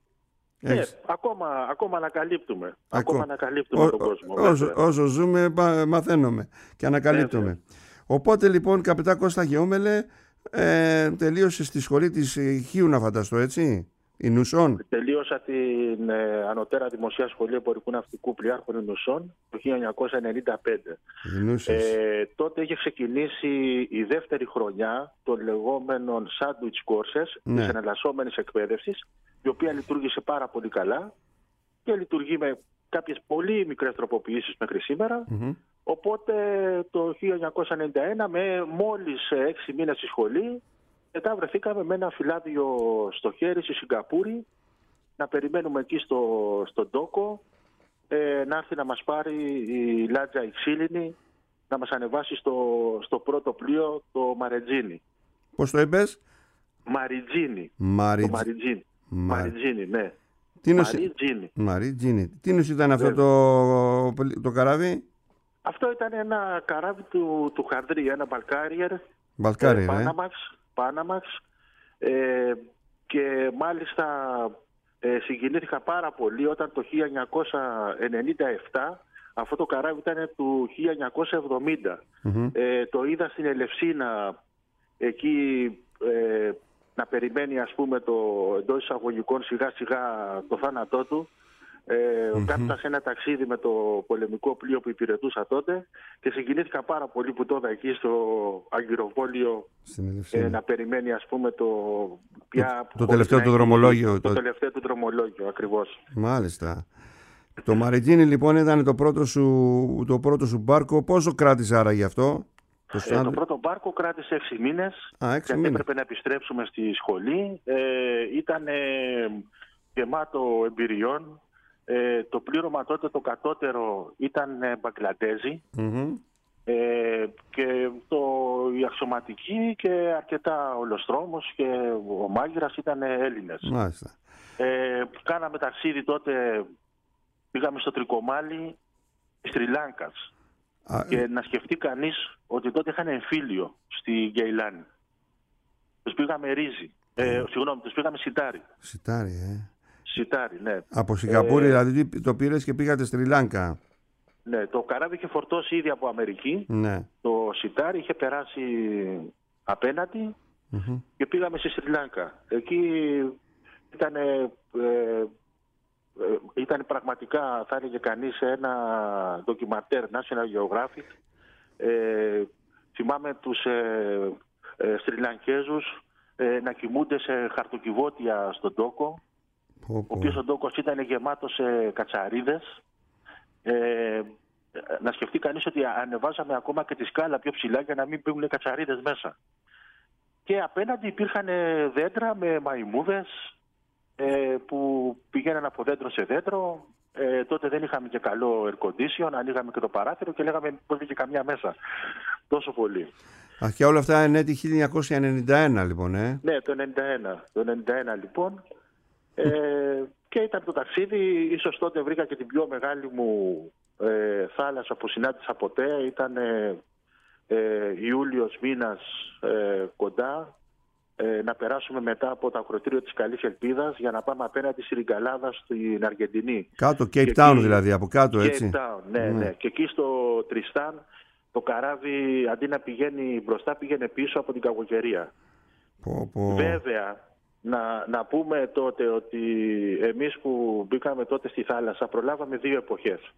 Ακόμα ανακαλύπτουμε. Ακόμα ανακαλύπτουμε τον κόσμο. Όσο ζούμε μαθαίνουμε και ανακαλύπτουμε. Οπότε λοιπόν, καπετάν Κώστα Γεώμελε, τελείωσε στη σχολή της Χίου, να φανταστώ, έτσι, Ινουσών. Τελείωσα την Ανωτέρα Δημοσία Σχολή Εμπορικού Ναυτικού Πλοιάρχων Ινουσών το 1995. Τότε είχε ξεκινήσει η δεύτερη χρονιά των λεγόμενων sandwich courses, της εναλλασσόμενης εκπαίδευσης, η οποία λειτουργήσε πάρα πολύ καλά και λειτουργεί με κάποιες πολύ μικρές τροποποιήσεις μέχρι σήμερα. Οπότε το 1991, με μόλις 6 μήνες στη σχολή, μετά βρεθήκαμε με ένα φυλάδιο στο χέρι στη Σιγκαπούρη, να περιμένουμε εκεί στον ντόκο, να έρθει να μας πάρει η Λάτζα η Ξύλινη, να μας ανεβάσει στο πρώτο πλοίο, το Μαρετζίνι. Πώς το είπες? Μαριτζίνι. Μαριτζίνι, ναι. Μαριτζίνι. Τι νους ήταν αυτό το καράβι? Αυτό ήταν ένα καράβι του Χαρδρή, ένα Panamax, και μάλιστα συγκινήθηκα πάρα πολύ όταν το 1997 αυτό το καράβι ήταν του 1970. Το είδα στην Ελευσίνα εκεί να περιμένει, ας πούμε, το εντός εισαγωγικών σιγά σιγά το θάνατό του. Κάθισα σε ένα ταξίδι με το πολεμικό πλοίο που υπηρετούσα τότε και συγκινήθηκα πάρα πολύ που τώρα εκεί στο Αγκυροβόλιο να περιμένει, ας πούμε, το τελευταίο του δρομολόγιο. Το τελευταίο του δρομολόγιο, ακριβώς. Μάλιστα. Το Μαριτζίνι λοιπόν ήταν το πρώτο σου μπάρκο. Πόσο κράτησε άραγε αυτό? Το πρώτο μπάρκο κράτησε 6 μήνες, γιατί έπρεπε να επιστρέψουμε στη σχολή. Ήταν γεμάτο εμπειριών. Το πλήρωμα τότε το κατώτερο ήταν Μπαγκλαντέζι και η αξιωματική και αρκετά ολοστρόμος και ο μάγειρας ήταν Έλληνες. Μάλιστα. Κάναμε ταξίδι τότε, πήγαμε στο Τρικομάλι της Σρι Λάνκας και να σκεφτεί κανείς ότι τότε είχαν εμφύλιο στη Γκεϊλάνη. Τους πήγαμε ρύζι, τους πήγαμε σιτάρι. Σιτάρι, ναι. Από Σιγκαπούρη δηλαδή το πήρες και πήγατε Σρι Λάνκα? Ναι, το καράβι είχε φορτώσει ήδη από Αμερική. Ναι. Το σιτάρι είχε περάσει απέναντι και πήγαμε στη Σρι Λάνκα. Εκεί ήταν πραγματικά, θα έλεγε κανείς, ένα ντοκιμαντέρ, National Geographic. Θυμάμαι τους Σρι Λανκέζους να κοιμούνται σε χαρτοκιβώτια στον τόκο. Ο οποίος ο ντόκος ήταν γεμάτος σε κατσαρίδες. Να σκεφτεί κανείς ότι ανεβάζαμε ακόμα και τη σκάλα πιο ψηλά για να μην μπαίνουν κατσαρίδες μέσα. Και απέναντι υπήρχαν δέντρα με μαϊμούδες που πηγαίναν από δέντρο σε δέντρο. Τότε δεν είχαμε και καλό air condition, ανοίγαμε και το παράθυρο και λέγαμε πως βγήκε καμιά μέσα. Τόσο πολύ. Και όλα αυτά είναι έτη 1991 λοιπόν, Ναι, το 1991 λοιπόν. Και ήταν το ταξίδι, ίσως τότε βρήκα και την πιο μεγάλη μου θάλασσα που συνάντησα ποτέ. Ήταν Ιούλιος μήνας κοντά, να περάσουμε μετά από το ακροτήριο της Καλής Ελπίδας για να πάμε απέναντι στη Ριγκαλάδα στην Αργεντινή. Κάτω, Cape Town δηλαδή, από κάτω, έτσι. Cape Town, ναι. Και εκεί στο Τριστάν το καράβι αντί να πηγαίνει μπροστά πήγαινε πίσω από την κακοκαιρία. Βέβαια, να πούμε τότε ότι εμείς που μπήκαμε τότε στη θάλασσα προλάβαμε 2 εποχές.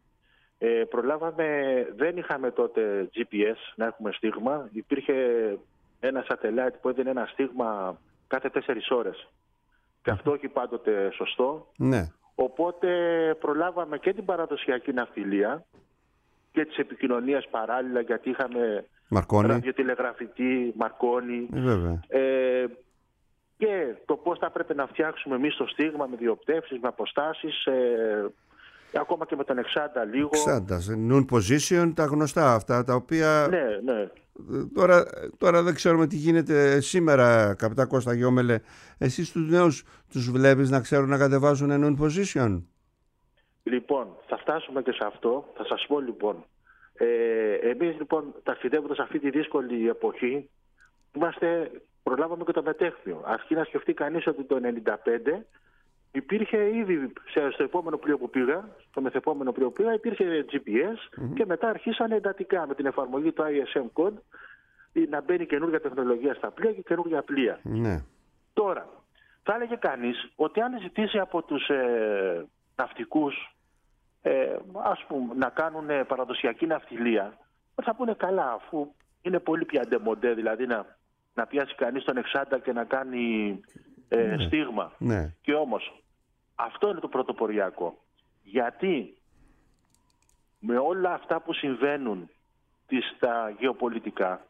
Δεν είχαμε τότε GPS να έχουμε στίγμα. Υπήρχε ένα satellite που έδινε ένα στίγμα κάθε 4 ώρες. Και αυτό όχι πάντοτε σωστό. Ναι. Οπότε προλάβαμε και την παραδοσιακή ναυτιλία και τις επικοινωνίες παράλληλα, γιατί είχαμε ραδιοτηλεγραφική, Μαρκόνη. Βέβαια. Και το πώς θα πρέπει να φτιάξουμε εμείς το στίγμα με διοπτεύσεις, με αποστάσεις, ακόμα και με τον Εξάντα λίγο. Εξάντα, noon position, τα γνωστά αυτά, τα οποία... Ναι. Τώρα δεν ξέρουμε τι γίνεται σήμερα, καπετά Κώστα Γιώμελε. Εσείς τους νέους τους βλέπεις να ξέρουν να κατεβάζουν noon position? Λοιπόν, θα φτάσουμε και σε αυτό. Θα σας πω λοιπόν. Εμείς λοιπόν ταξιδεύοντας αυτή τη δύσκολη εποχή, προλάβαμε και το μετέχθιο. Αρκεί να σκεφτεί κανείς ότι το 1995 υπήρχε ήδη στο επόμενο πλοίο που πήγα, στο μεθεπόμενο πλοίο που πήγα, υπήρχε GPS και μετά αρχίσανε εντατικά με την εφαρμογή του ISM code να μπαίνει καινούργια τεχνολογία στα πλοία και καινούργια πλοία. Ναι. Τώρα, θα έλεγε κανείς ότι αν ζητήσει από τους ναυτικούς ας πούμε, να κάνουν παραδοσιακή ναυτιλία, θα πούνε καλά, αφού είναι πολύ πια ντεμοντέ, δηλαδή να πιάσει κανείς τον Εξάντα και να κάνει στίγμα. Ναι. Και όμως αυτό είναι το πρωτοποριακό. Γιατί με όλα αυτά που συμβαίνουν στα γεωπολιτικά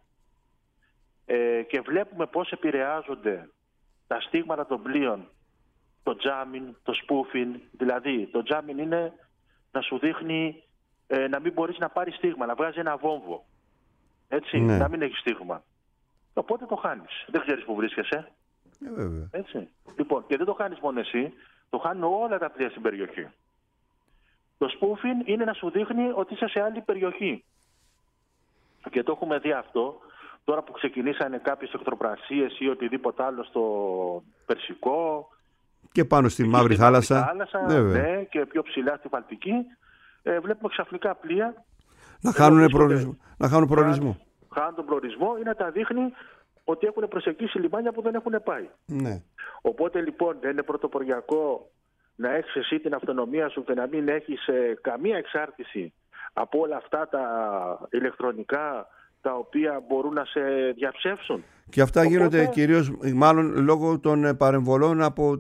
και βλέπουμε πώς επηρεάζονται τα στίγματα των πλοίων, το jamming, το spoofing, δηλαδή το jamming είναι να σου δείχνει να μην μπορείς να πάρεις στίγμα, να βγάζει ένα βόμβο. Έτσι, ναι. Να μην έχει στίγμα. Οπότε το χάνεις. Δεν ξέρεις που βρίσκεσαι. Βέβαια. Έτσι. Λοιπόν, και δεν το χάνεις μόνο εσύ, το χάνουν όλα τα πλοία στην περιοχή. Το spoofing είναι να σου δείχνει ότι είσαι σε άλλη περιοχή. Και το έχουμε δει αυτό τώρα που ξεκινήσανε κάποιες εχθροπρασίες ή οτιδήποτε άλλο στο Περσικό. Και πάνω στη Μαύρη Θάλασσα. Ναι, και πιο ψηλά στη Βαλτική. Βλέπουμε ξαφνικά πλοία να χάνουν προορισμό. Χάνουν τον προορισμό ή να τα δείχνει ότι έχουν προσεγγίσει λιμάνια που δεν έχουν πάει. Ναι. Οπότε λοιπόν δεν είναι πρωτοποριακό να έχεις εσύ την αυτονομία σου και να μην έχεις καμία εξάρτηση από όλα αυτά τα ηλεκτρονικά τα οποία μπορούν να σε διαψεύσουν. Και αυτά γίνονται κυρίως μάλλον λόγω των παρεμβολών από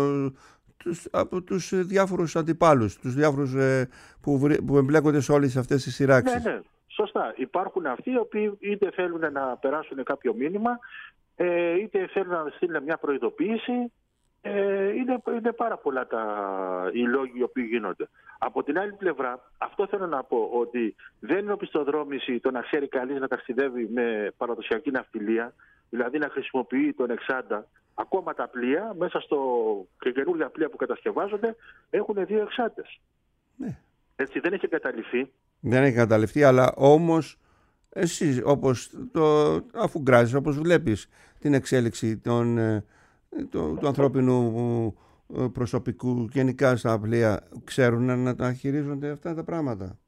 τους διάφορους αντιπάλους, τους διάφορους που εμπλέκονται σε όλες αυτές τις σειράξεις. Ναι. Σωστά. Υπάρχουν αυτοί οι οποίοι είτε θέλουν να περάσουν κάποιο μήνυμα, είτε θέλουν να στείλουν μια προειδοποίηση. Είναι πάρα πολλά οι λόγοι οι οποίοι γίνονται. Από την άλλη πλευρά, αυτό θέλω να πω, ότι δεν είναι οπισθοδρόμηση το να ξέρει κανείς να ταξιδεύει με παραδοσιακή ναυτιλία, δηλαδή να χρησιμοποιεί τον Εξάντα. Ακόμα τα πλοία, μέσα και καινούργια πλοία που κατασκευάζονται, έχουν 2 Εξάντες. Ναι. Έτσι, δεν έχει καταληφθεί. Δεν έχει καταληφθεί, αλλά όμως εσύ αφού γκράζεις, όπως βλέπεις την εξέλιξη του ανθρώπινου προσωπικού γενικά στα πλοία, ξέρουν να τα χειρίζονται αυτά τα πράγματα?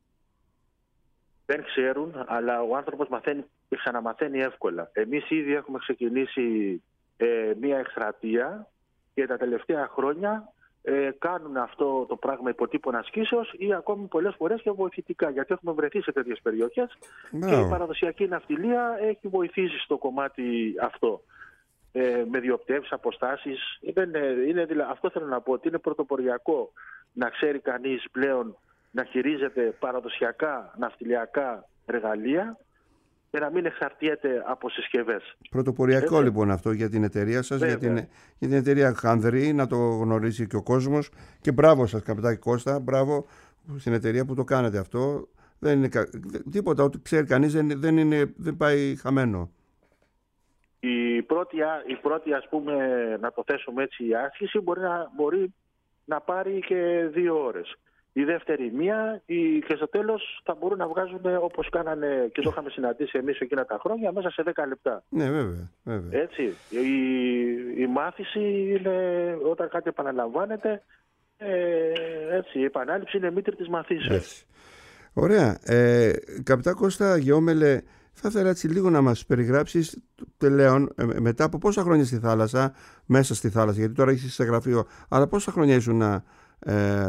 Δεν ξέρουν, αλλά ο άνθρωπος μαθαίνει και ξαναμαθαίνει εύκολα. Εμείς ήδη έχουμε ξεκινήσει μία εκστρατεία και τα τελευταία χρόνια κάνουν αυτό το πράγμα υποτύπων ασκήσεως ή ακόμη πολλές φορές και βοηθητικά, γιατί έχουμε βρεθεί σε τέτοιες περιοχές και η παραδοσιακή ναυτιλία έχει βοηθήσει στο κομμάτι αυτό. Με διοπτεύσεις, αποστάσεις. Αυτό θέλω να πω, ότι είναι πρωτοποριακό να ξέρει κανείς πλέον να χειρίζεται παραδοσιακά ναυτιλιακά εργαλεία και να μην εξαρτιέται από συσκευές. Πρωτοποριακό λοιπόν αυτό για την εταιρεία σας, για την εταιρεία Χανδρή, να το γνωρίζει και ο κόσμος. Και μπράβο σας, καπετάν Κώστα, μπράβο στην εταιρεία που το κάνετε αυτό. Δεν είναι τίποτα, ό,τι ξέρει κανείς δεν πάει χαμένο. Η πρώτη ας πούμε, να το θέσουμε έτσι, η άσκηση μπορεί να πάρει και 2 ώρες. Η δεύτερη 1 και στο τέλος θα μπορούν να βγάζουν όπως κάνανε και το είχαμε συναντήσει εμείς εκείνα τα χρόνια μέσα σε 10 λεπτά. Ναι, βέβαια. Έτσι. Η μάθηση είναι όταν κάτι επαναλαμβάνεται, έτσι, η επανάληψη είναι μήτρη της μαθήσεως. Έτσι. Ωραία. Καπετάν Κώστα Γιώμελε, θα ήθελα έτσι λίγο να μας περιγράψεις τελέον, μετά από πόσα χρόνια στη θάλασσα, μέσα στη θάλασσα, γιατί τώρα είσαι σε γραφείο, αλλά πόσα χρόνια ήσουν να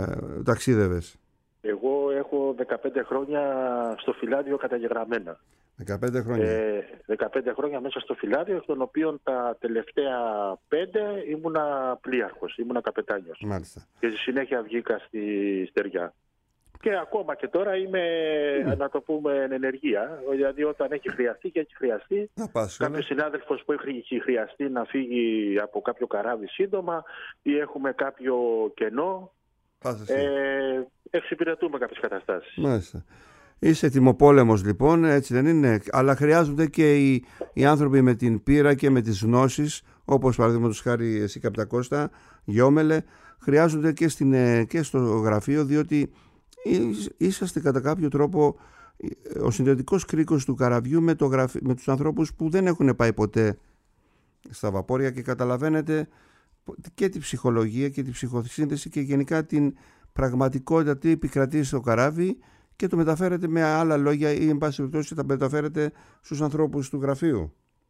ταξίδευες? Εγώ έχω 15 χρόνια στο φυλάδιο καταγεγραμμένα. 15 χρόνια. 15 χρόνια μέσα στο φυλάδιο, εκ των οποίων τα τελευταία 5 ήμουνα πλοίαρχος, ήμουνα καπετάνιος. Μάλιστα. Και στη συνέχεια βγήκα στη Στεριά. Και ακόμα και τώρα είμαι, να το πούμε, εν ενεργεία. Δηλαδή όταν έχει χρειαστεί και έχει χρειαστεί, κάποιος συνάδελφος που έχει χρειαστεί να φύγει από κάποιο καράβι σύντομα ή έχουμε κάποιο κενό, εξυπηρετούμε κάποιες καταστάσεις. Μάλιστα. Είσαι τιμοπόλεμος λοιπόν, έτσι δεν είναι? Αλλά χρειάζονται και οι άνθρωποι με την πείρα και με τις γνώσεις, όπως παραδείγματος χάρη εσύ Καπετακώστα, Γιόμελε, χρειάζονται και στο γραφείο, διότι είσαστε κατά κάποιο τρόπο ο συνδετικός κρίκος του καραβιού με τους ανθρώπους που δεν έχουν πάει ποτέ στα βαπόρια και καταλαβαίνετε και τη ψυχολογία και τη ψυχοσύνθεση και γενικά την πραγματικότητα τι επικρατεί στο καράβι και το μεταφέρετε με άλλα λόγια ή εν πάση περιπτώσει τα μεταφέρετε στους ανθρώπους του γραφείου.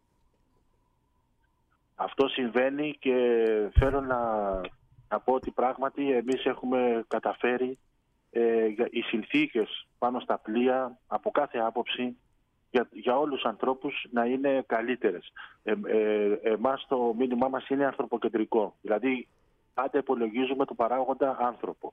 Αυτό συμβαίνει και θέλω να πω ότι πράγματι εμείς έχουμε καταφέρει οι συνθήκες πάνω στα πλοία από κάθε άποψη για όλους τους ανθρώπους να είναι καλύτερες. Εμάς το μήνυμά μας είναι ανθρωποκεντρικό. Δηλαδή πάντα υπολογίζουμε το παράγοντα άνθρωπο.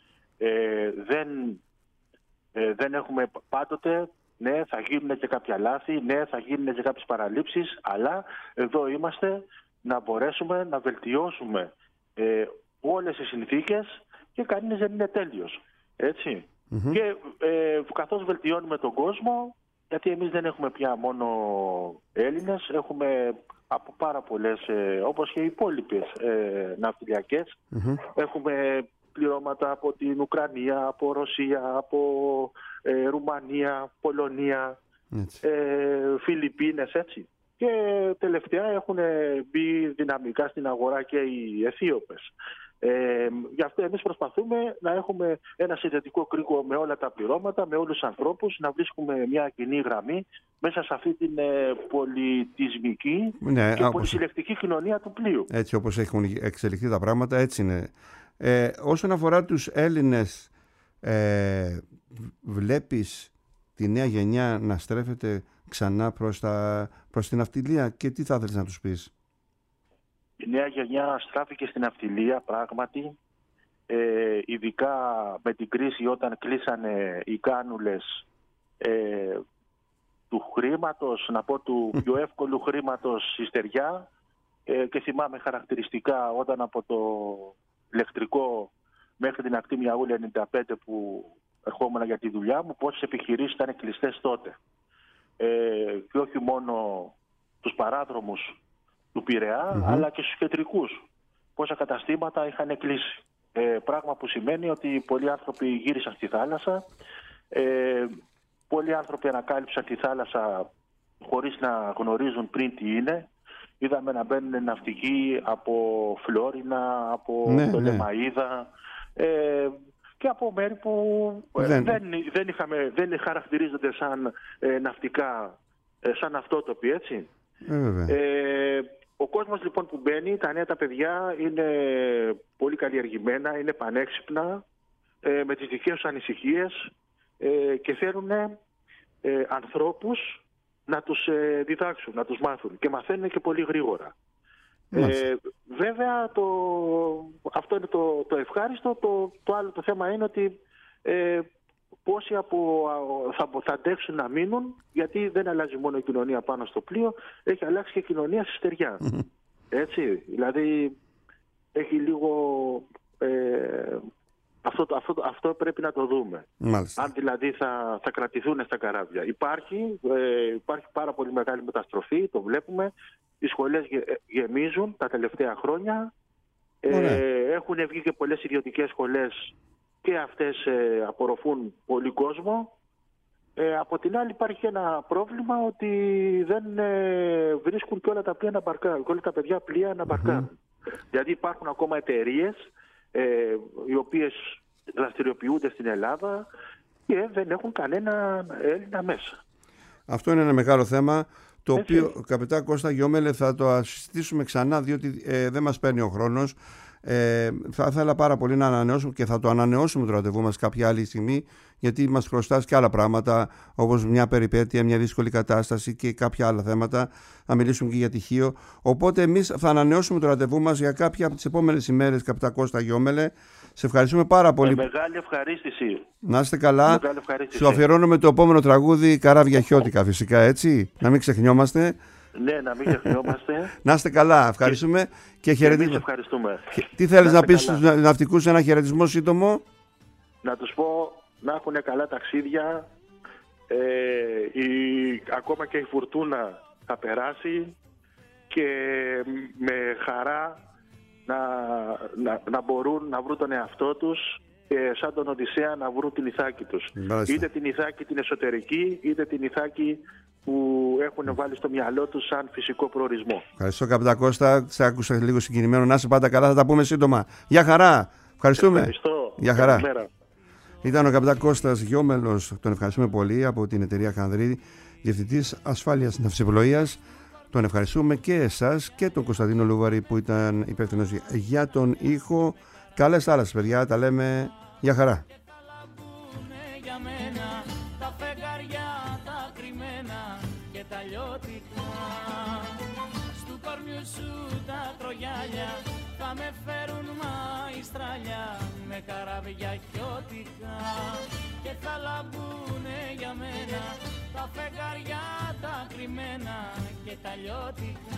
Δεν έχουμε πάντοτε, ναι θα γίνουν και κάποια λάθη, ναι θα γίνουν και κάποιες παραλήψεις, αλλά εδώ είμαστε να μπορέσουμε να βελτιώσουμε όλες τις συνθήκες και κανείς δεν είναι τέλειος. Έτσι. Και καθώς βελτιώνουμε τον κόσμο, γιατί εμείς δεν έχουμε πια μόνο Έλληνες, έχουμε από πάρα πολλές, όπως και οι υπόλοιπες ναυτιλιακές, έχουμε πληρώματα από την Ουκρανία, από Ρωσία, από Ρουμανία, Πολωνία, Φιλιππίνες, έτσι. Και τελευταία έχουν μπει δυναμικά στην αγορά και οι Αιθίωπες. Γι' αυτό εμείς προσπαθούμε να έχουμε ένα συνδετικό κρίκο με όλα τα πληρώματα, με όλους τους ανθρώπους, να βρίσκουμε μια κοινή γραμμή μέσα σε αυτή την πολιτισμική και πολυσυλλεκτική κοινωνία του πλοίου. Έτσι όπως έχουν εξελιχθεί τα πράγματα, έτσι είναι. Όσον αφορά τους Έλληνες, βλέπεις τη νέα γενιά να στρέφεται ξανά προς την ναυτιλία και τι θα ήθελες να τους πεις? Η νέα γενιά στράφηκε στην ναυτιλία πράγματι, ειδικά με την κρίση όταν κλείσανε οι κάνουλες του χρήματος, να πω του πιο εύκολου χρήματος στη Στεριά, και θυμάμαι χαρακτηριστικά όταν από το ηλεκτρικό μέχρι την ακτή Μιαούλη 95 που ερχόμουν για τη δουλειά μου, πόσες επιχειρήσεις ήταν κλειστές τότε. Και όχι μόνο τους παράδρομους του Πειραιά, αλλά και στους κεντρικούς. Πόσα καταστήματα είχαν κλείσει. Πράγμα που σημαίνει ότι πολλοί άνθρωποι γύρισαν στη θάλασσα, πολλοί άνθρωποι ανακάλυψαν τη θάλασσα χωρίς να γνωρίζουν πριν τι είναι. Είδαμε να μπαίνουν ναυτικοί από Φλόρινα, από το Λεμαΐδα και από μέρη που δεν χαρακτηρίζονται σαν ναυτικά, σαν αυτότοποι, έτσι. Ο κόσμος λοιπόν που μπαίνει, τα νέα τα παιδιά είναι πολύ καλλιεργημένα, είναι πανέξυπνα, με τις δικές τους ανησυχίες και θέλουν ανθρώπους να τους διδάξουν, να τους μάθουν και μαθαίνουν και πολύ γρήγορα. Βέβαια αυτό είναι το ευχάριστο. Το άλλο το θέμα είναι ότι πόσοι θα αντέξουν να μείνουν, γιατί δεν αλλάζει μόνο η κοινωνία πάνω στο πλοίο, έχει αλλάξει και η κοινωνία στη Στεριά. Έτσι, δηλαδή έχει λίγο... Αυτό πρέπει να το δούμε. Μάλιστα. Αν δηλαδή θα κρατηθούν στα καράβια. Υπάρχει πάρα πολύ μεγάλη μεταστροφή, το βλέπουμε. Οι σχολές γεμίζουν τα τελευταία χρόνια. Έχουν βγει και πολλές ιδιωτικές σχολές και αυτές απορροφούν πολύ κόσμο. Από την άλλη υπάρχει ένα πρόβλημα ότι δεν βρίσκουν και όλα τα πλοία να μπαρκάρουν, και όλα τα παιδιά πλοία να μπαρκάρουν. Δηλαδή υπάρχουν ακόμα εταιρείες οι οποίες δραστηριοποιούνται στην Ελλάδα και δεν έχουν κανένα Έλληνα μέσα. Αυτό είναι ένα μεγάλο θέμα, το οποίο, καπετάν Κώστα Γιόμελε, θα το συζητήσουμε ξανά, διότι δεν μας παίρνει ο χρόνος. Θα ήθελα πάρα πολύ να ανανεώσουμε και θα το ανανεώσουμε το ραντεβού μας κάποια άλλη στιγμή, γιατί μας χρωστάς και άλλα πράγματα, όπως μια περιπέτεια, μια δύσκολη κατάσταση και κάποια άλλα θέματα. Θα μιλήσουμε και για τυχείο. Οπότε εμείς θα ανανεώσουμε το ραντεβού μας για κάποια από τις επόμενες ημέρες, καπιτάν Κώστα Γιόμελε. Σε ευχαριστούμε πάρα πολύ. Μεγάλη ευχαρίστηση. Να είστε καλά. Σου αφιερώνουμε το επόμενο τραγούδι, Καράβια Χιώτικα, φυσικά, έτσι. Να μην ξεχνιόμαστε. Ναι, να μην ξεχνιόμαστε. Να είστε καλά. Ευχαριστούμε και χαιρετίζουμε. Ευχαριστούμε. Τι θέλεις να πεις στους ναυτικούς, ένα χαιρετισμό σύντομο? Να τους πω να έχουν καλά ταξίδια. Ακόμα και η φουρτούνα θα περάσει και με χαρά να μπορούν να βρουν τον εαυτό τους και σαν τον Οδυσσέα να βρουν την Ιθάκη τους. Είτε την Ιθάκη την εσωτερική, είτε την Ιθάκη που έχουν βάλει στο μυαλό τους σαν φυσικό προορισμό. Ευχαριστώ, καπιτάν Κώστα. Σε άκουσα λίγο συγκινημένο. Να είσαι πάντα καλά, θα τα πούμε σύντομα. Γεια χαρά. Ευχαριστούμε. Ευχαριστώ. Γεια χαρά. Καλημέρα. Ήταν ο καπιτάν Κώστας Γιόμελος, τον ευχαριστούμε πολύ, από την εταιρεία Χανδρή, διευθυντής ασφάλειας ναυσιπλοείας. Τον ευχαριστούμε και εσάς και τον Κωνσταντίνο Λούβαρη που ήταν υπεύθυνος για τον ήχο. Καλές θάλασσες, παιδιά, τα λέμε. Γεια χαρά. Στου κορμιού σου τα τρογιάλια θα με φέρουν μαϊστράλια με καράβια χιώτικα και θα λαμπούνε για μένα τα φεγγαριά τα κρυμμένα και τα λιώτικα.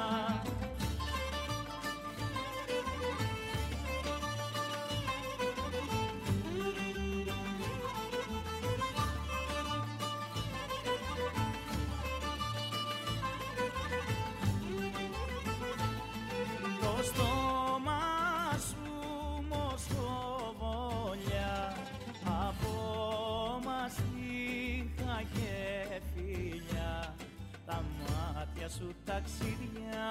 Το στόμα σου μοσχοβόλια από μαστίχα και φιλιά, τα μάτια σου ταξίδια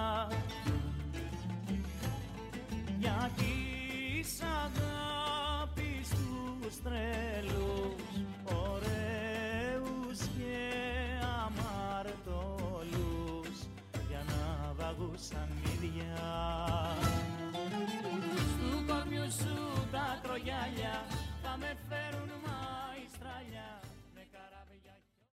για της αγάπης τους τρελούς, ωραίους και αμαρτωλούς για να βαγούσαν μύδια. Στου κορμιού σου τα τρογιάλια θα με